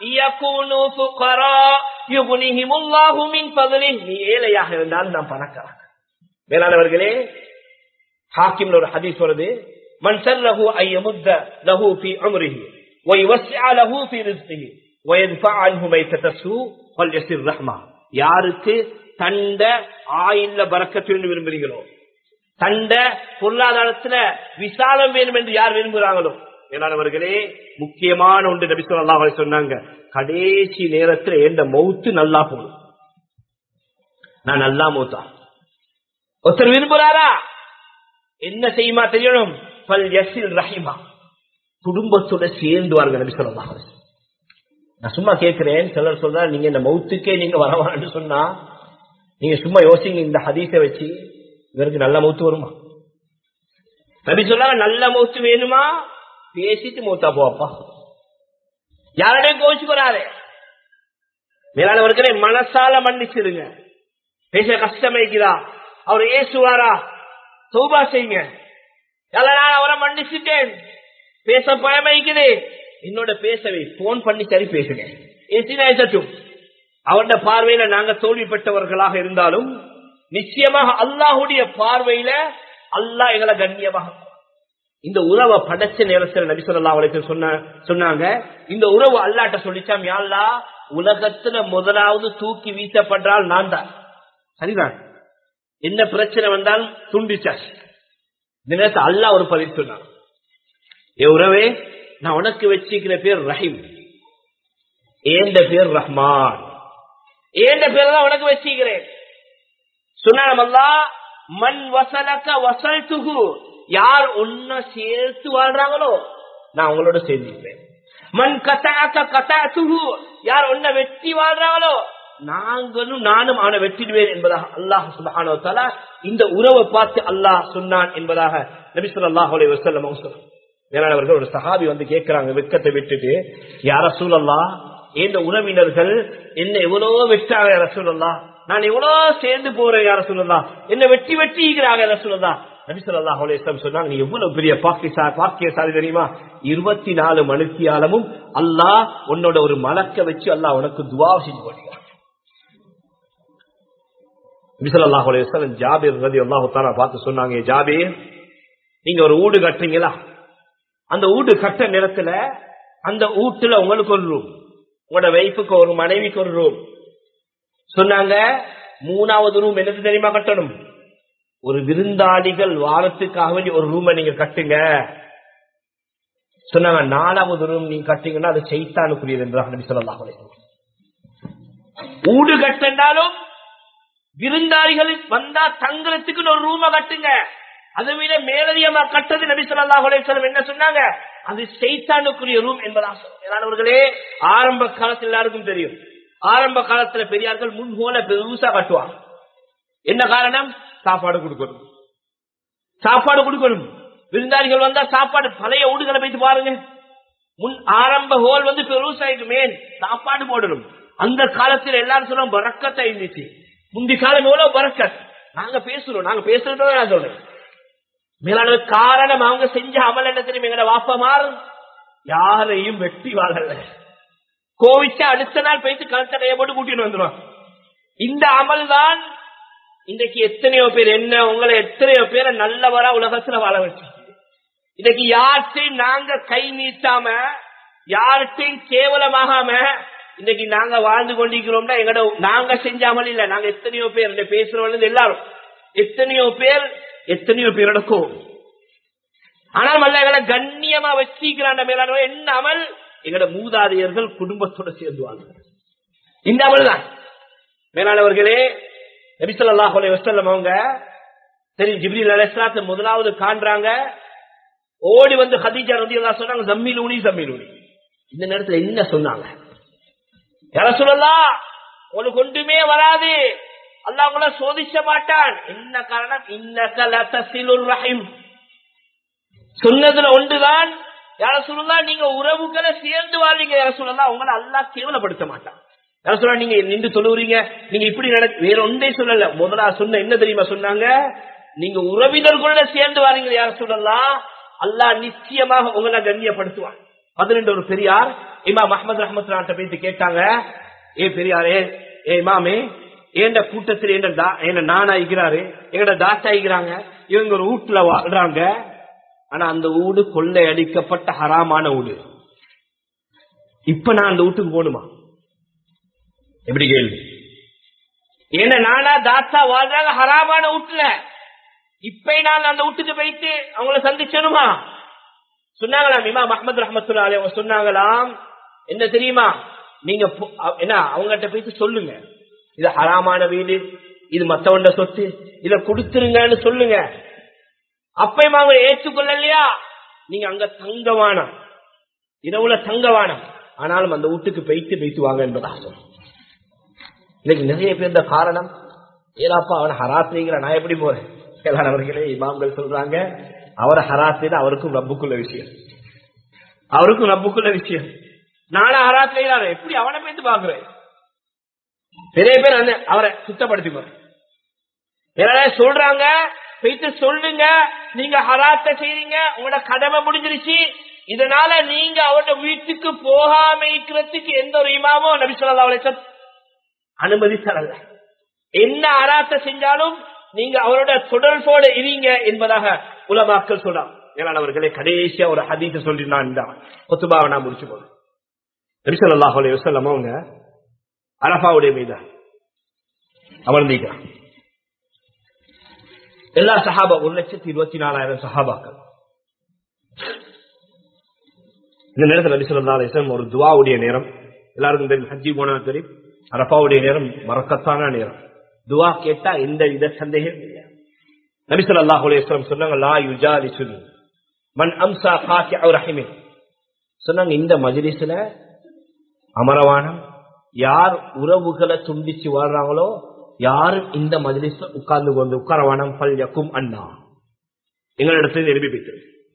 நீ ஏழையாக இருந்தாலும் நான் பணக்காரன். மேலானவர்களே, ஹாக்கிம்ல ஒரு ஹதீஸ் வருது, மன் சல்லஹு ஐயமுத்த லஹு ஃபீ உம்ரிஹி ويوسع له في رزقه ويدفع عنه ميتة السوء فليصل رحمه. யாருக்கு தண்ட ஆயில்ல பரக்கத் வேண்டும் விரும்புறீங்களோ, தண்ட பொருளாதாரத்துல விசாலம் வேணும் என்று யார் விரும்புகிறாங்களோ, மேலானவர்களே முக்கியமான ஒன்று நபி ஸல்லல்லாஹு அலைஹி வஸல்லம் சொன்னாங்க, கடைசி நேரத்துல எந்த மௌத்து நல்லா போடும். நான் நல்லா மௌத்தா ஒருத்தர் விரும்புறாரா, என்ன செய்யுமா தெரியணும், ஃபல்யஸில் ரஹிமா, குடும்பத்தோட சேர்ந்துவார்கள் நபி ஸல்லல்லாஹு அலைஹி வஸல்லம். நான் சும்மா கேட்கிறேன், சிலர் சொல்றா நீங்க இந்த மௌத்துக்கே நீங்க வரவான்னு சொன்னா நீங்க சும்மா யோசிங்க, இந்த ஹதீஸை வச்சு இவருக்கு நல்ல மௌத்து வருமா? நபி சொன்னாங்க நல்ல மௌத்து வேணுமா, பேசிட்டு மௌத்தா போப்பா, யாரோடையும் கோச்சுக்கிறாரு. மேலானவர்களே மனசால மன்னிச்சிருங்க. பேச கஷ்டமைக்குதா, அவர் ஏசுவாரா, தௌபா செய்யுங்க. நான் அவரை மன்னிச்சுட்டேன், பேச பயமைக்குது, என்னோட பேசவே போன் பண்ணி சரி பேசுங்க. ஏசினாச்சும் அவருடைய பார்வையில நாங்க தோல்வி பெற்றவர்களாக இருந்தாலும் நிச்சயமாக அல்லாஹுடைய பார்வையில அல்லாஹ் எங்களை கண்ணியமாக இந்த உறவை படைச்ச நேரத்தில் நபி ஸல்லல்லாஹு அலைஹி வஸல்லம் சொன்னாங்க, இந்த உறவு அல்லாஹ்ட்ட சொல்லிச்சாம், யா அல்லாஹ் உலகத்துல முதலாவது தூக்கி வீசப்படுறால் நான் தான், சரிதான், என்ன பிரச்சனை வந்தாலும் துண்டிச்சாச்சு. இந்த நேரத்தை அல்லாஹ் ஒரு பதில் சொன்னான், ஏ உறவே நான் உனக்கு வச்சிருக்கிற பேர் ரஹீம், ஏண்ட பேர் ரஹ்மான், ஏண்ட பேர் தான் உனக்கு வச்சிருக்கிறேன். சொன்னான் அல்லாஹ், மன் வஸலக வஸல்துஹு, யார் உன்ன சேர்த்து வாழ்றாங்களோ நான் உங்களோட சேர்ந்துக்கிறேன். மன் கதஅக கதஅதுஹு, யார் உன்ன வெட்டி வாழ்றாங்களோ நாங்களும் நானும் அவனை வெட்டிடுவேன் என்பதாக அல்லாஹ் சுப்ஹானஹு வ தஆலா இந்த உறவை பார்த்து அல்லாஹ் சொன்னான் என்பதாக நபி ஸல்லல்லாஹு அலைஹி வஸல்லம் சொன்னார். மேலானவர்கள் ஒரு சஹாபி வந்து கேட்கிறாங்க, வெட்கத்தை விட்டுட்டு, யா ரசூலல்லாஹ் இந்த உறவினர்கள் என்ன எவ்வளவு வெட்டாங்க யா ரசூலல்லாஹ், நான் எவ்வளவு சேர்ந்து போறேன் யா ரசூலல்லாஹ், என்ன வெட்டி வெட்டிக்கிறாங்க யா ரசூலல்லாஹ். நபி ஸல்லல்லாஹு அலைஹி வஸல்லம் சொன்னாங்க, நீ எவ்வளவு பெரிய பாக்கியசா பாக்கியசாலி தெரியுமா, இருபத்தி நாலு மணித்தியாலமும் அல்லாஹ் உன்னோட ஒரு மலக்க வச்சு அல்லாஹ் உனக்கு துஆ செஞ்சு போடுகிறான். நபி ஸல்லல்லாஹு அலைஹி வஸல்லம் ஜாபிர் ரலியல்லாஹு தஆலா பார்த்து சொன்னாங்க, ஜாபிர் நீங்க ஒரு வீடு கட்டுறீங்களா, அந்த வீடு கட்ட நேரத்துல அந்த வீட்டுல உங்களுக்கு ஒரு ரூம், உங்களோட வைஃபுக்கு ஒரு மனைவிக்கு ஒரு ரூம். சொன்னாங்க மூணாவது ரூம் என்னது தெரியுமா கட்டணும், ஒரு விருந்தாளிகள் வாரத்துக்காக வேண்டி ஒரு ரூமை நீங்க கட்டுங்க. சொன்னாங்க நாலாவது ரூம் நீங்க கட்டீங்கன்னா அது சைத்தானுக்குரியது என்றார் நபி ஸல்லல்லாஹு அலைஹி வஸல்லம். வீடு கட்டினாலும் விருந்தாளிகள் வந்தா தங்குறதுக்கு ஒரு ரூமை கட்டுங்க, அதை விட மேலதிகமா கட்டது நபி ஸல்லல்லாஹு அலைஹி வஸல்லம் என்ன சொன்னாங்க, அது சைத்தானுக்குரிய ரூம் என்பதாக சொன்னார்களே. ஆரம்ப காலத்தில் எல்லாருக்கும் தெரியும், ஆரம்ப காலத்துல பெரியார்கள் முன்ஹோல பெருசா கட்டுவாங்க. என்ன காரணம், சாப்பாடு கொடுக்கணும், சாப்பாடு கொடுக்கணும். விருந்தாளிகள் வந்தா சாப்பாடு, பழைய வீடுகளை போயிட்டு பாருங்க, முன் ஆரம்ப ஹோல் வந்து பெருசாயிட்டு மேன் சாப்பாடு போடணும். அந்த காலத்தில் எல்லாரும் சொல்ல பரக்கத்தா இருந்துச்சு. முந்தி காலம் எவ்வளவு பரக்கத், நாங்க பேசுறோம், நாங்க பேசுறதோட நான் சொல்றேன். மேலான காரணம் அவங்க செஞ்ச அமல் என்ன தெரியும், எங்கட வாப்பமார் யாரையும் வெட்டி வாழல, கோவிச்சா அடுத்த நாள் போயிட்டு கழுத்தை கைய போட்டு கூட்டிட்டு வந்துடும். இந்த அமல் தான் இன்றைக்கு எத்தனையோ பேர் என்ன உங்களை எத்தனையோ பேரை நல்லவரா உலகத்துல வாழ வச்சு, இன்னைக்கு யார்கிட்டையும் நாங்க கை நீட்டாம, யார்கிட்டையும் கேவலமாகாம இன்னைக்கு நாங்க வாழ்ந்து கொண்டிருக்கிறோம்னா எங்கட நாங்க செஞ்சாமல் இல்ல, நாங்க எத்தனையோ பேர் பேசுறவங்க எல்லாரும் எத்தனையோ பேர் எத்தனையோ பேர் நடக்கும். ஆனால் மல்ல எங்களை கண்ணியமா வச்சிக்கிறான் மேலான என்ன அமல், எங்கட மூதாதையர்கள் குடும்பத்தோட சேர்ந்துவாங்க. இந்த அமல் தான் மேலானவர்களே. நபி ஸல்லல்லாஹு அலைஹி வஸல்லம் அவங்க சரி ஜிப்ரீல் அலைஹிஸ்ஸலாத்தை முதலாவது காண்றாங்க, ஓடி வந்து கதீஜா ரலியல்லாஹு சொன்னாங்க, ஜம்மிலூனி ஜம்மிலூனி. இந்த நேரத்தில் என்ன சொன்னாங்க, யா ரசூலல்லாஹ் உங்களுக்கு ஒன்றுமே வராது, அல்லாஹ் உங்களை சோதிக்க மாட்டான். என்ன காரணம், இன்னக லதஸிலுர் ரஹீம். சொன்னதுல ஒன்றுதான், யா ரசூலல்லாஹ் நீங்க உறவுகளை சேர்ந்து வாழ்றீங்க, யா ரசூலல்லாஹ் உங்களை அல்லாஹ் கேவலப்படுத்த மாட்டான். யா ரசூலல்லாஹ் நீங்க நின்று தொழுறீங்க, நீங்க இப்படி நடக்க, வேற ஒன்றே சொல்லல. முதலா சொன்ன என்ன தெரியுமா சொன்னாங்க, நீங்க உறவினர்களோட சேர்ந்து வாரீங்க யா ரசூலல்லாஹ், அல்லாஹ் நிச்சயமாக உங்களை கண்ணியப்படுத்துவான். பதினெண்டு ஒரு பெரியார் இமாம் அஹ்மத் ரஹ்மத்துல்லாஹி போயிட்டு கேட்டாங்க, ஏ பெரியாரே, ஏ இமாமே, எந்த கூட்டத்தில் என்ன நானா இருக்கிறாரு, எங்கட தாத்தா இருக்கிறாங்க, இவங்க ஒரு வீட்டுல வாழ்றாங்க, ஆனா அந்த வீடு கொள்ளை அடிக்கப்பட்ட ஹராமான வீடு. இப்ப நான் அந்த வீட்டுக்கு போகணுமா? எப்படி கேள்வி? ஏன்னா நானா தாத்தா வாழ்றாங்க ஹராமான வீட்டுல, இப்ப நான் அந்த வீட்டுக்கு போயிட்டு அவங்கள சந்திச்சனுமா? சொன்னாங்களாம் இமாம் அஹ்மத் ரஹ்மத்துல்லாஹி அலைஹி அவங்க சொன்னாங்களாம், என்ன தெரியுமா, நீங்க என்ன அவங்ககிட்ட போயிட்டு சொல்லுங்க, இது ஹராமான வீடு, இது மத்தவண்ட சொத்து, இத கொடுத்துருங்கன்னு சொல்லுங்க. அப்பயும் அவங்க ஏற்றுக்கொள்ளலையா, நீங்க அங்க தங்கவானம், இரவுல தங்கவானம், ஆனாலும் அந்த வீட்டுக்கு போயிட்டு போயிட்டு வாங்க என்பதா சொல்ல. இன்னைக்கு நிறைய பேர் இந்த காரணம், ஏதாப்பா அவனை ஹராத்திரிங்கிற நான் எப்படி போறேன்? அவர்களே இமாம்கள் சொல்றாங்க, அவரை ஹராத்தின அவருக்கும் ரப்புக்குள்ள விஷயம், அவருக்கும் ரப்புக்குள்ள விஷயம். நானா ஹராத்திரிகிறாரு எப்படி அவனை போயிட்டு பாக்குறேன்? நிறைய பேர் வந்து அவரை சுத்தப்படுத்தி போறேன் சொல்றாங்க, போயிட்டு சொல்லுங்க நீங்க ஹராத்த செய்றீங்க, உங்களோட கடமை முடிஞ்சிருச்சு, இதனால நீங்க அவரோட வீட்டுக்கு போகாம இருக்கிறதுக்கு எந்த ஒரு இமாமோ நபி ஸல்லல்லாஹு அலைஹி வஸல்லம் அனுமதி தரல. என்ன ஹராத்த செஞ்சாலும் நீங்க அவரோட தொடர்போடு இருங்க என்பதாக உலமாக்கள் சொல்றாங்க. மேலானவர்களே, கடைசியா ஒரு ஹதீஸ சொல்லி நான் இந்த குத்துபாவை நான் முடிச்சு போறேன். நபி ஸல்லல்லாஹு அலைஹி வஸல்லம் அவங்க அரஃபாவுடைய மீது அமர்ந்திருக்கிறார். எல்லா சஹாபா ஒரு லட்சத்தி இருபத்தி நாலாயிரம் சஹாபாக்கள். இந்த நேரத்தில் நபி ஸல்லல்லாஹு அலைஹி வஸல்லம் ஒரு துஆவுடைய நேரம், எல்லாருக்கும் தெரியும், ஹஜ்ஜி போனா தெரியும், அரஃபாவுடைய நேரம் பரக்கத்தான நேரம், துஆ கேட்டா எந்த வித சந்தேகம் இல்லை. நபி ஸல்லல்லாஹு அலைஹி வஸல்லம் சொன்னாங்க, லா யுஜாலிசுனி மன் அம்சா காத்திஉ ரஹிமின். சொன்னாங்க, இந்த மஜ்லிஸ்ல அமரவானம், யார் உறவுகளை துண்டிச்சு வாழ்றாங்களோ யாரும் இந்த மஜ்லிஸ்ல உட்கார்ந்து கொண்டு உட்காரவானம், பல் யக்கும் அண்ணா, எங்களிடத்தில் நிரூபி பெற்று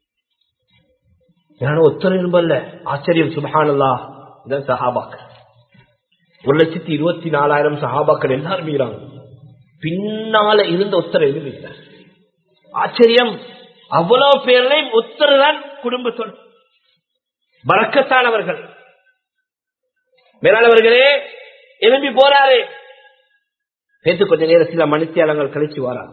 ஒத்தர் இரும்பல்ல. ஆச்சரியம், சுப்ஹானல்லாஹ். இதான் சஹாபாக்கள், ஒரு லட்சத்தி இருபத்தி நாலாயிரம் சஹாபாக்கள் எல்லாரும் இருக்கிறாங்க. பின்னால இருந்த ஒத்தர் எழுதிட்டார். ஆச்சரியம், அவ்வளவு பேர்களையும் ஒத்தர் தான் குடும்பத்தோடு பரக்கத்தானவர்கள். மேலானவர்களே, எழும்பி போறாரு, நேற்று கொஞ்ச நேரம் சில மணித்தியாலங்கள் கழிச்சு வராங்க.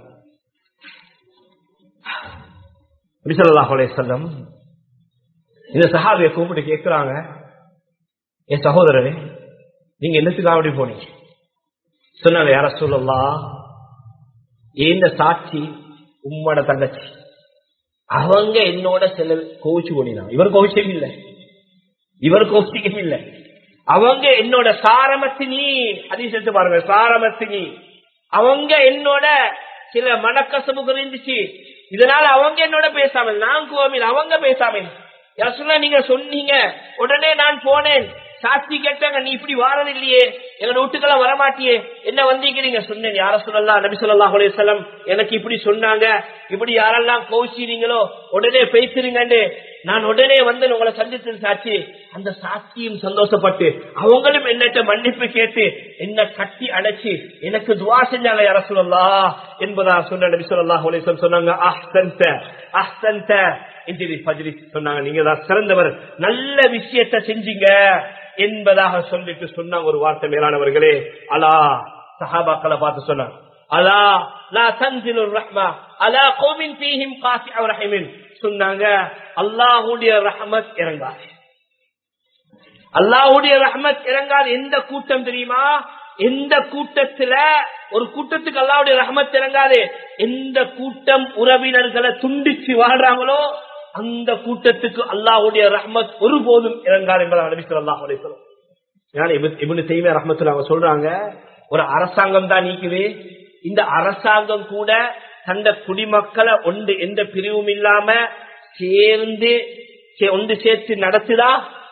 நபி ஸல்லல்லாஹு அலைஹி வஸல்லம் இந்த சஹாபியை கூப்பிட்டு கேட்கிறாங்க, என் சகோதரரே நீங்க என்னத்துக்காக அப்படி போனீங்க? சொன்னாங்க, யா ரசூலல்லாஹ், இந்த சாட்சி உம்மோட தங்கச்சி, அவங்க என்னோட சில கோவிச்சு போனாங்க. இவர் கோவிச்சும் இல்லை, இவர் கோவிச்சுக்கும் இல்லை, அவங்க என்னோட சாரமத்தினி, ஹதீஸ் எடுத்து பாருங்க, சாரமத்தினி, அவங்க என்னோட சில மனக்கசபுகள் இருந்துச்சு, இதனால அவங்க என்னோட பேசாம, நான் கோவில் அவங்க பேசாம. நீங்க சொன்னீங்க, உடனே நான் போனேன், சாட்சி கேட்டாங்க, நீ இப்படி வாரது இல்லையே, எங்க வீட்டுக்கெல்லாம் வரமாட்டியே, என்ன வந்தீங்க? சொன்னேன், யார சொல்லலாம், நபி ஸல்லல்லாஹு அலைஹி வஸல்லம் எனக்கு இப்படி சொன்னாங்க, இப்படி யாரெல்லாம் கோவிச்சீங்களோ உடனே பேசுறீங்கன்னு நான் உடனே வந்து உங்களை சந்தித்தது சாட்சி. அந்த சாட்சியும் சந்தோஷப்பட்டு அவங்களும் என்னட்ட மன்னிப்பு கேட்டு என்ன கட்டி அடைச்சு எனக்கு துவா செஞ்சாங்க, யா ரசூலல்லாஹ் என்பதா சொன்ன நபி ஸல்லல்லாஹு அலைஹி வஸல்லம் சொன்னாங்க, அஹ்சன்த அஹ்சன்த இன்ஜிரி ஃபஜ்ரி, சொன்னாங்க நீங்க தான் சிறந்தவர், நல்ல விஷயத்தை செஞ்சீங்க என்பதாக சொல்லிட்டு சொன்னாங்க ஒரு வார்த்தை. மேலானவர்களே, அலா, சஹாபாக்களை பார்த்து சொன்னாங்க, அலா லா தன்சிலுர் ரஹ்மா அலா கௌமின் ஃபீஹிம் காத்திஉ ரஹிமின், சொன்னாங்க அல்லாஹ்வுடைய ரஹ்மத் இறங்காது, அல்லாஹ்வுடைய ரஹ்மத் இறங்காது. எந்த கூட்டம் தெரியுமா? எந்த கூட்டத்துல ஒரு கூட்டத்துக்கு அல்லாஹ்வுடைய ரஹ்மத் இறங்காது, எந்த கூட்டம் உறவினர்களை துண்டிச்சு வாழ்றாங்களோ அந்த கூட்டத்துக்கு அல்லாஹ்வுடைய ரஹ்மத் ஒருபோதும் இறங்காது என்பதாக நபி ஸல்லல்லாஹு அலைஹி வஸல்லம். இப்னு தைமியா ரஹ்மத்துல்லாஹி சொல்றாங்க, ஒரு அரசாங்கம் தான் நீக்குது, இந்த அரசாங்கம் கூட தந்த குடிமக்களை ஒன்று எந்த பிரிவும் இல்லாம சேர்ந்து ஒன்று சேர்த்து நடத்துதா,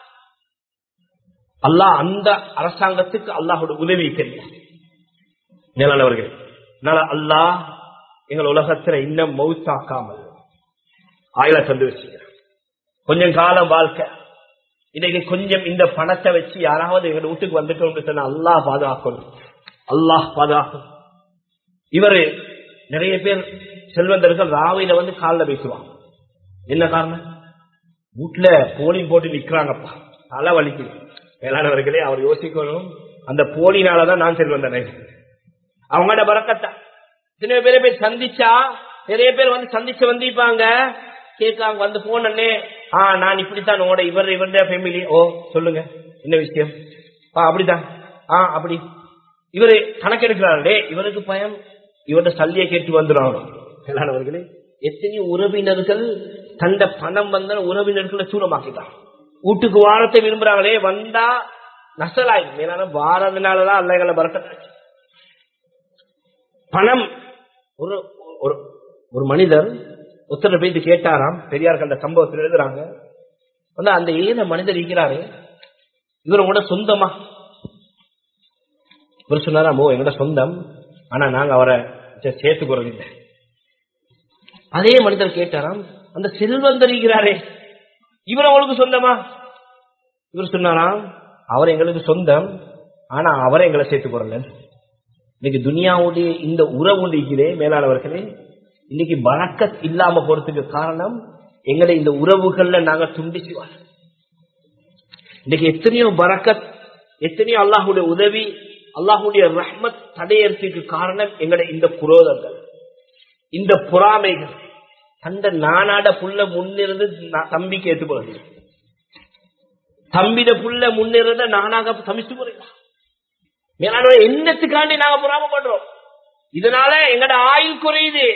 அல்லாஹ் அந்த அரசாங்கத்துக்கு அல்லாஹோட உதவி தெரியும். மேலானவர்கள், அல்லாஹ் எங்கள் உலகத்துல இன்னும் மௌத்தாக்காமல் ஆயில தந்து வச்சுக்கிறார். கொஞ்சம் காலம் வாழ்க்கை, இன்னைக்கு கொஞ்சம் இந்த பணத்தை வச்சு யாராவது எங்க வீட்டுக்கு வந்துட்டோம் சொன்னா அல்லாஹ் பாதுகாக்கணும், அல்லாஹ் பாதுகாக்கணும். இவரு நிறைய பேர் செல்வந்தர்கள் ராவையில வந்து காலில் பேசுவாங்க. என்ன காரணம்? வீட்டுல போலிங் போட்டு நிக்கிறாங்கப்பா, தலை வலிக்குது. மேலானவர்களே, அவர் யோசிக்கணும், அந்த போலினாலதான் நான் செல்வந்தனை, அவங்களோட பரக்கத்தா. சில பேரை போய் சந்திச்சா நிறைய பேர் வந்து சந்திச்சு வந்திருப்பாங்க, கேட்காங்க வந்து போனே, ஆஹ் நான் இப்படித்தான் உங்களோட இவர் இவருடைய ஃபேமிலி, ஓ சொல்லுங்க என்ன விஷயம்? அப்படிதான். ஆ அப்படி இவரு கணக்கெடுக்கிறார்களே, இவருக்கு பயம், இவருடைய சல்லியை கேட்டு வந்துடும். மேலானவர்களே, எத்தனையோ உறவினர்கள் தந்த பணம் வந்த உறவினர்களை தூரமாக்கிட்டான். வீட்டுக்கு வாரத்தை விரும்புறாங்களே, வந்தா நசலாயிடும். மேலான வாரதுனாலதான் அல்லங்களை பறக்கத்தாச்சு. பணம் ஒரு ஒரு மனிதர் உத்தர போயிட்டு கேட்டாராம், பெரியார் கண்ட சம்பவத்தில் எழுதுறாங்க. அந்த ஏழை மனிதர் இருக்கிறாரு, இவரோட சொந்தமா? இவர் சொன்னாராம், ஓ எங்கட சொந்தம், ஆனா நாங்க அவரை சேர்த்துக்கிறதில்லை. அதே மனிதர் கேட்டாராம், அந்த செல்வந்தர் இருக்கிறாரே, இவர் அவங்களுக்கு சொந்தமா? இவர் சொன்னாராம், அவர் எங்களுக்கு சொந்தம், ஆனா அவரை எங்களை சேர்த்துக்கிறல. இன்னைக்கு துனியாவுடைய இந்த உறவு இருக்கிறே மேலானவர்களே, இன்னைக்கு பரக்கத் இல்லாம போறதுக்கு காரணம் எங்களை இந்த உறவுகள்ல நாங்க துண்டிச்சுவார். இன்னைக்கு எத்தனையோ பரக்கத், எத்தனையோ அல்லாஹுடைய உதவி, அல்லாஹுடைய ரஹ்மத் தடையறதுக்கு காரணம் எங்களுடைய இந்த குரோதங்கள், இந்த பொறாமைகள். அந்த நானாட புள்ள முன்னிருந்து தம்பிக்கு ஏத்து போறது, தம்பிட புள்ள முன்னிருந்த நானாக சமைச்சு போறீங்களா? மேலான என்னத்துக்காண்டி நாங்க பொறாம பண்றோம்? இதனால எங்கட ஆயுள் குறையுது,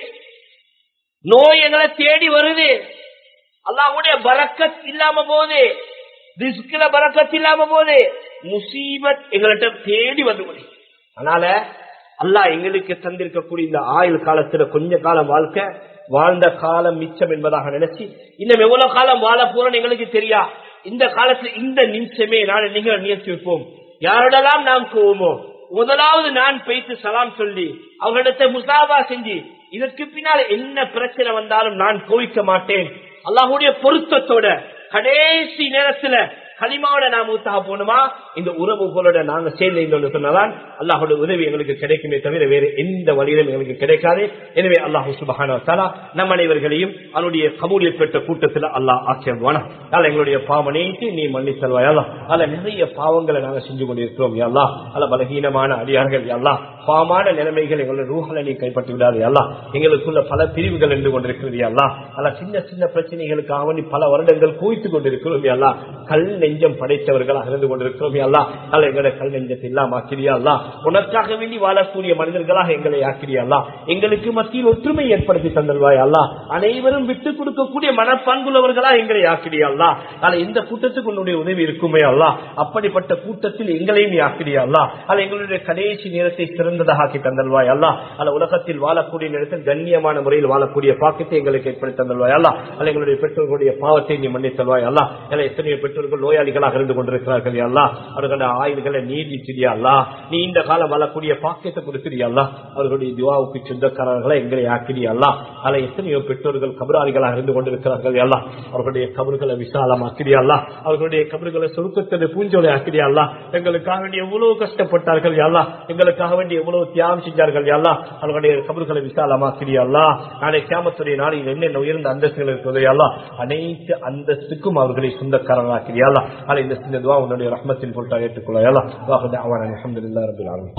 நோய் எங்களை தேடி வருது, அல்லாஹ்வுடைய பரக்கத் இல்லாம போகுது, ரிஸ்க்ல பரக்கத் இல்லாம போகுது, முசீபத் எங்கள்கிட்ட தேடி வந்து முடியும். அதனால அல்லாஹ் எங்களுக்கு தந்திருக்கக்கூடிய இந்த ஆயுள் காலத்துல கொஞ்ச காலம் வாழ்க்கை வாழ்ந்த காலம் மிச்சம் என்பதாக நினைச்சு இன்னும் எவ்வளவு காலம் வாழ போறோம்னு எங்களுக்கு தெரியா. இந்த காலத்துல இந்த நிமிஷமே நான் நிகழ நியர்த்தி வைப்போம். யாரோடலாம் நாம் கோவமோ முதலாவது நான் பேசி சலாம் சொல்லி அவர்களிடத்தை முசாபா செஞ்சு இதற்கு பின்னால் என்ன பிரச்சனை வந்தாலும் நான் கோவிக்க மாட்டேன். அல்லாஹ்வுடைய பொருத்தத்தோட கடைசி நேரத்துல கலிமாவோட நாம் மூத்தாக போகணுமா, இந்த உறவுகளோட நாங்க சேர்ந்து சொன்னதான் அல்லாஹோட உதவி எங்களுக்கு கிடைக்குமே தவிர வேறு எந்த வழியிலும் எங்களுக்கு கிடைக்காது. எனவே அல்லாஹு சுப்ஹானஹு வ தஆலா நம் அனைவர்களையும் அவனுடைய கபூலியத் பெற்ற கூட்டத்தில் அல்லாஹ் ஆக்கியவானா. அல்ல எங்களுடைய பாவனைக்கு நீ மன்னித்தல்வாய். அல்லாஹ் அல்ல நிறைய பாவங்களை நாங்கள் செஞ்சு கொண்டிருக்கிறோம். அல்லாஹ் அல்ல பலகீனமான அடியார்கள், அல்லாஹ் பாவமான நிலைமைகள் எங்களுடைய ரூஹலை நீ கைப்பற்றி விடாதே. அல்லாஹ் எங்களுக்குள்ள பல பிரிவுகள் என்று கொண்டிருக்கிறது. அல்லாஹ் அல்ல சின்ன சின்ன பிரச்சனைகளுக்காக நீ பல வருடங்கள் குவித்துக் கொண்டிருக்கிறோம். அல்லாஹ் கல் நெஞ்சம் படைத்தவர்களாக இருந்து கொண்டிருக்கிறோம். அல்லாஹ் அல்ல எங்களை கல் நெஞ்சத்தை எல்லாம் ஆக்கிறியா. அல்லாஹ் உனக்காக வேண்டி வாழக்கூடிய மனிதர்களாக எங்களை ஆக்கிறியா. அல்லாஹ் எங்களுக்கு மத்தியில் ஒற்றுமை ஏற்படுத்தி தந்தல்வாய். அல்லாஹ் அனைவரும் விட்டுக் கொடுக்கக்கூடிய மனப்பான்புள்ளவர்களாக எங்களை ஆக்கிறியா. அல்லாஹ் அல்ல இந்த கூட்டத்துக்கு உன்னுடைய உதவி இருக்குமே. அல்லாஹ் அப்படிப்பட்ட கூட்டத்தில் எங்களையும் நீ ஆக்கிறியா. அல்லாஹ் அல்ல எங்களுடைய கடைசி நேரத்தை சிறந்ததாக ஆக்கி தந்தல்வாய். அல்லாஹ் அல்ல உலகத்தில் வாழக்கூடிய நேரத்தில் கண்ணியமான முறையில் வாழக்கூடிய பாக்கத்தை எங்களுக்கு ஏற்படுத்தி தந்தல்வாய். அல்லாஹ் அல்ல எங்களுடைய பெற்றோர்களுடைய பாவத்தை நீ மன்னித்தல்வாய். அல்லாஹ் அல்ல எத்தனையோ பெற்றோர்கள் நோயாளிகளாக இருந்து கொண்டிருக்கிறார்கள். அல்லாஹ் அவர்களுடைய ஆயுள்களை நீடிச்சிரியா. அல்லாஹ் நீ இந்த காலம் வாழக்கூடிய பாக்கியத்தை கொடுத்திரியா. அல்லாஹ் அவர்களுடைய துஆவுக்கு சொந்தக்காரர்களை எங்களை ஆக்கிறியா. அல்லாஹ் அல்ல எத்தனையோ பெற்றோர்கள் கபராளிகளாக இருந்து கொண்டிருக்கிறார்கள். அல்லாஹ் அவர்களுடைய கபர்களை விசாலமாக்கிறியா. அல்லாஹ் அவர்களுடைய கபர்களை சொருக்கத்தை பூஞ்சோலை ஆக்கிறியா. அல்லாஹ் எங்களுக்காக வேண்டிய எவ்வளவு கஷ்டப்பட்டார்கள். அல்லாஹ் எங்களுக்காக வேண்டிய எவ்வளவு தியாகம் செஞ்சார்கள். அல்லாஹ் அவர்களுடைய கபர்களை விசாலமாக்கிறியா. அல்லாஹ் நாளை கியாமத்துடைய நாளில் என்னென்ன உயர்ந்த அந்தஸ்துகள் இருக்கிறதோ அல்லாஹ் அனைத்து அந்தஸ்துக்கும் அவர்களை சொந்தக்காரர்களாக்கிறியா. அல்லாஹ் அல்ல இந்த சின்ன துஆ உன்னுடைய ரஹ்மத்தின் பொருட்டாக ஏற்றுக்கொள்ள. அல்லாஹ் வாஹு தஅவானா அல்ஹம்துலில்லாஹி ரப்பில் ஆலமீன்.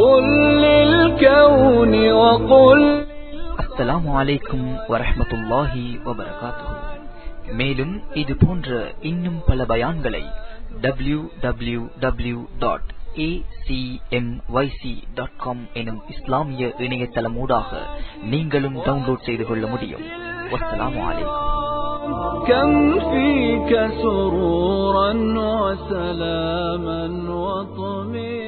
அஸ்ஸலாமு அலைக்கும் வரஹ்மத்துல்லாஹி வபரகாத்துஹு. மேலும் இது போன்ற இன்னும் பல பயான்களை W W W dot A C M Y C dot com எனும் இஸ்லாமிய இணையதளமூடாக நீங்களும் டவுன்லோட் செய்து கொள்ள முடியும். வஸ்ஸலாமு அலைக்கும். كم فيك سرورا وسلاما وطمئنانا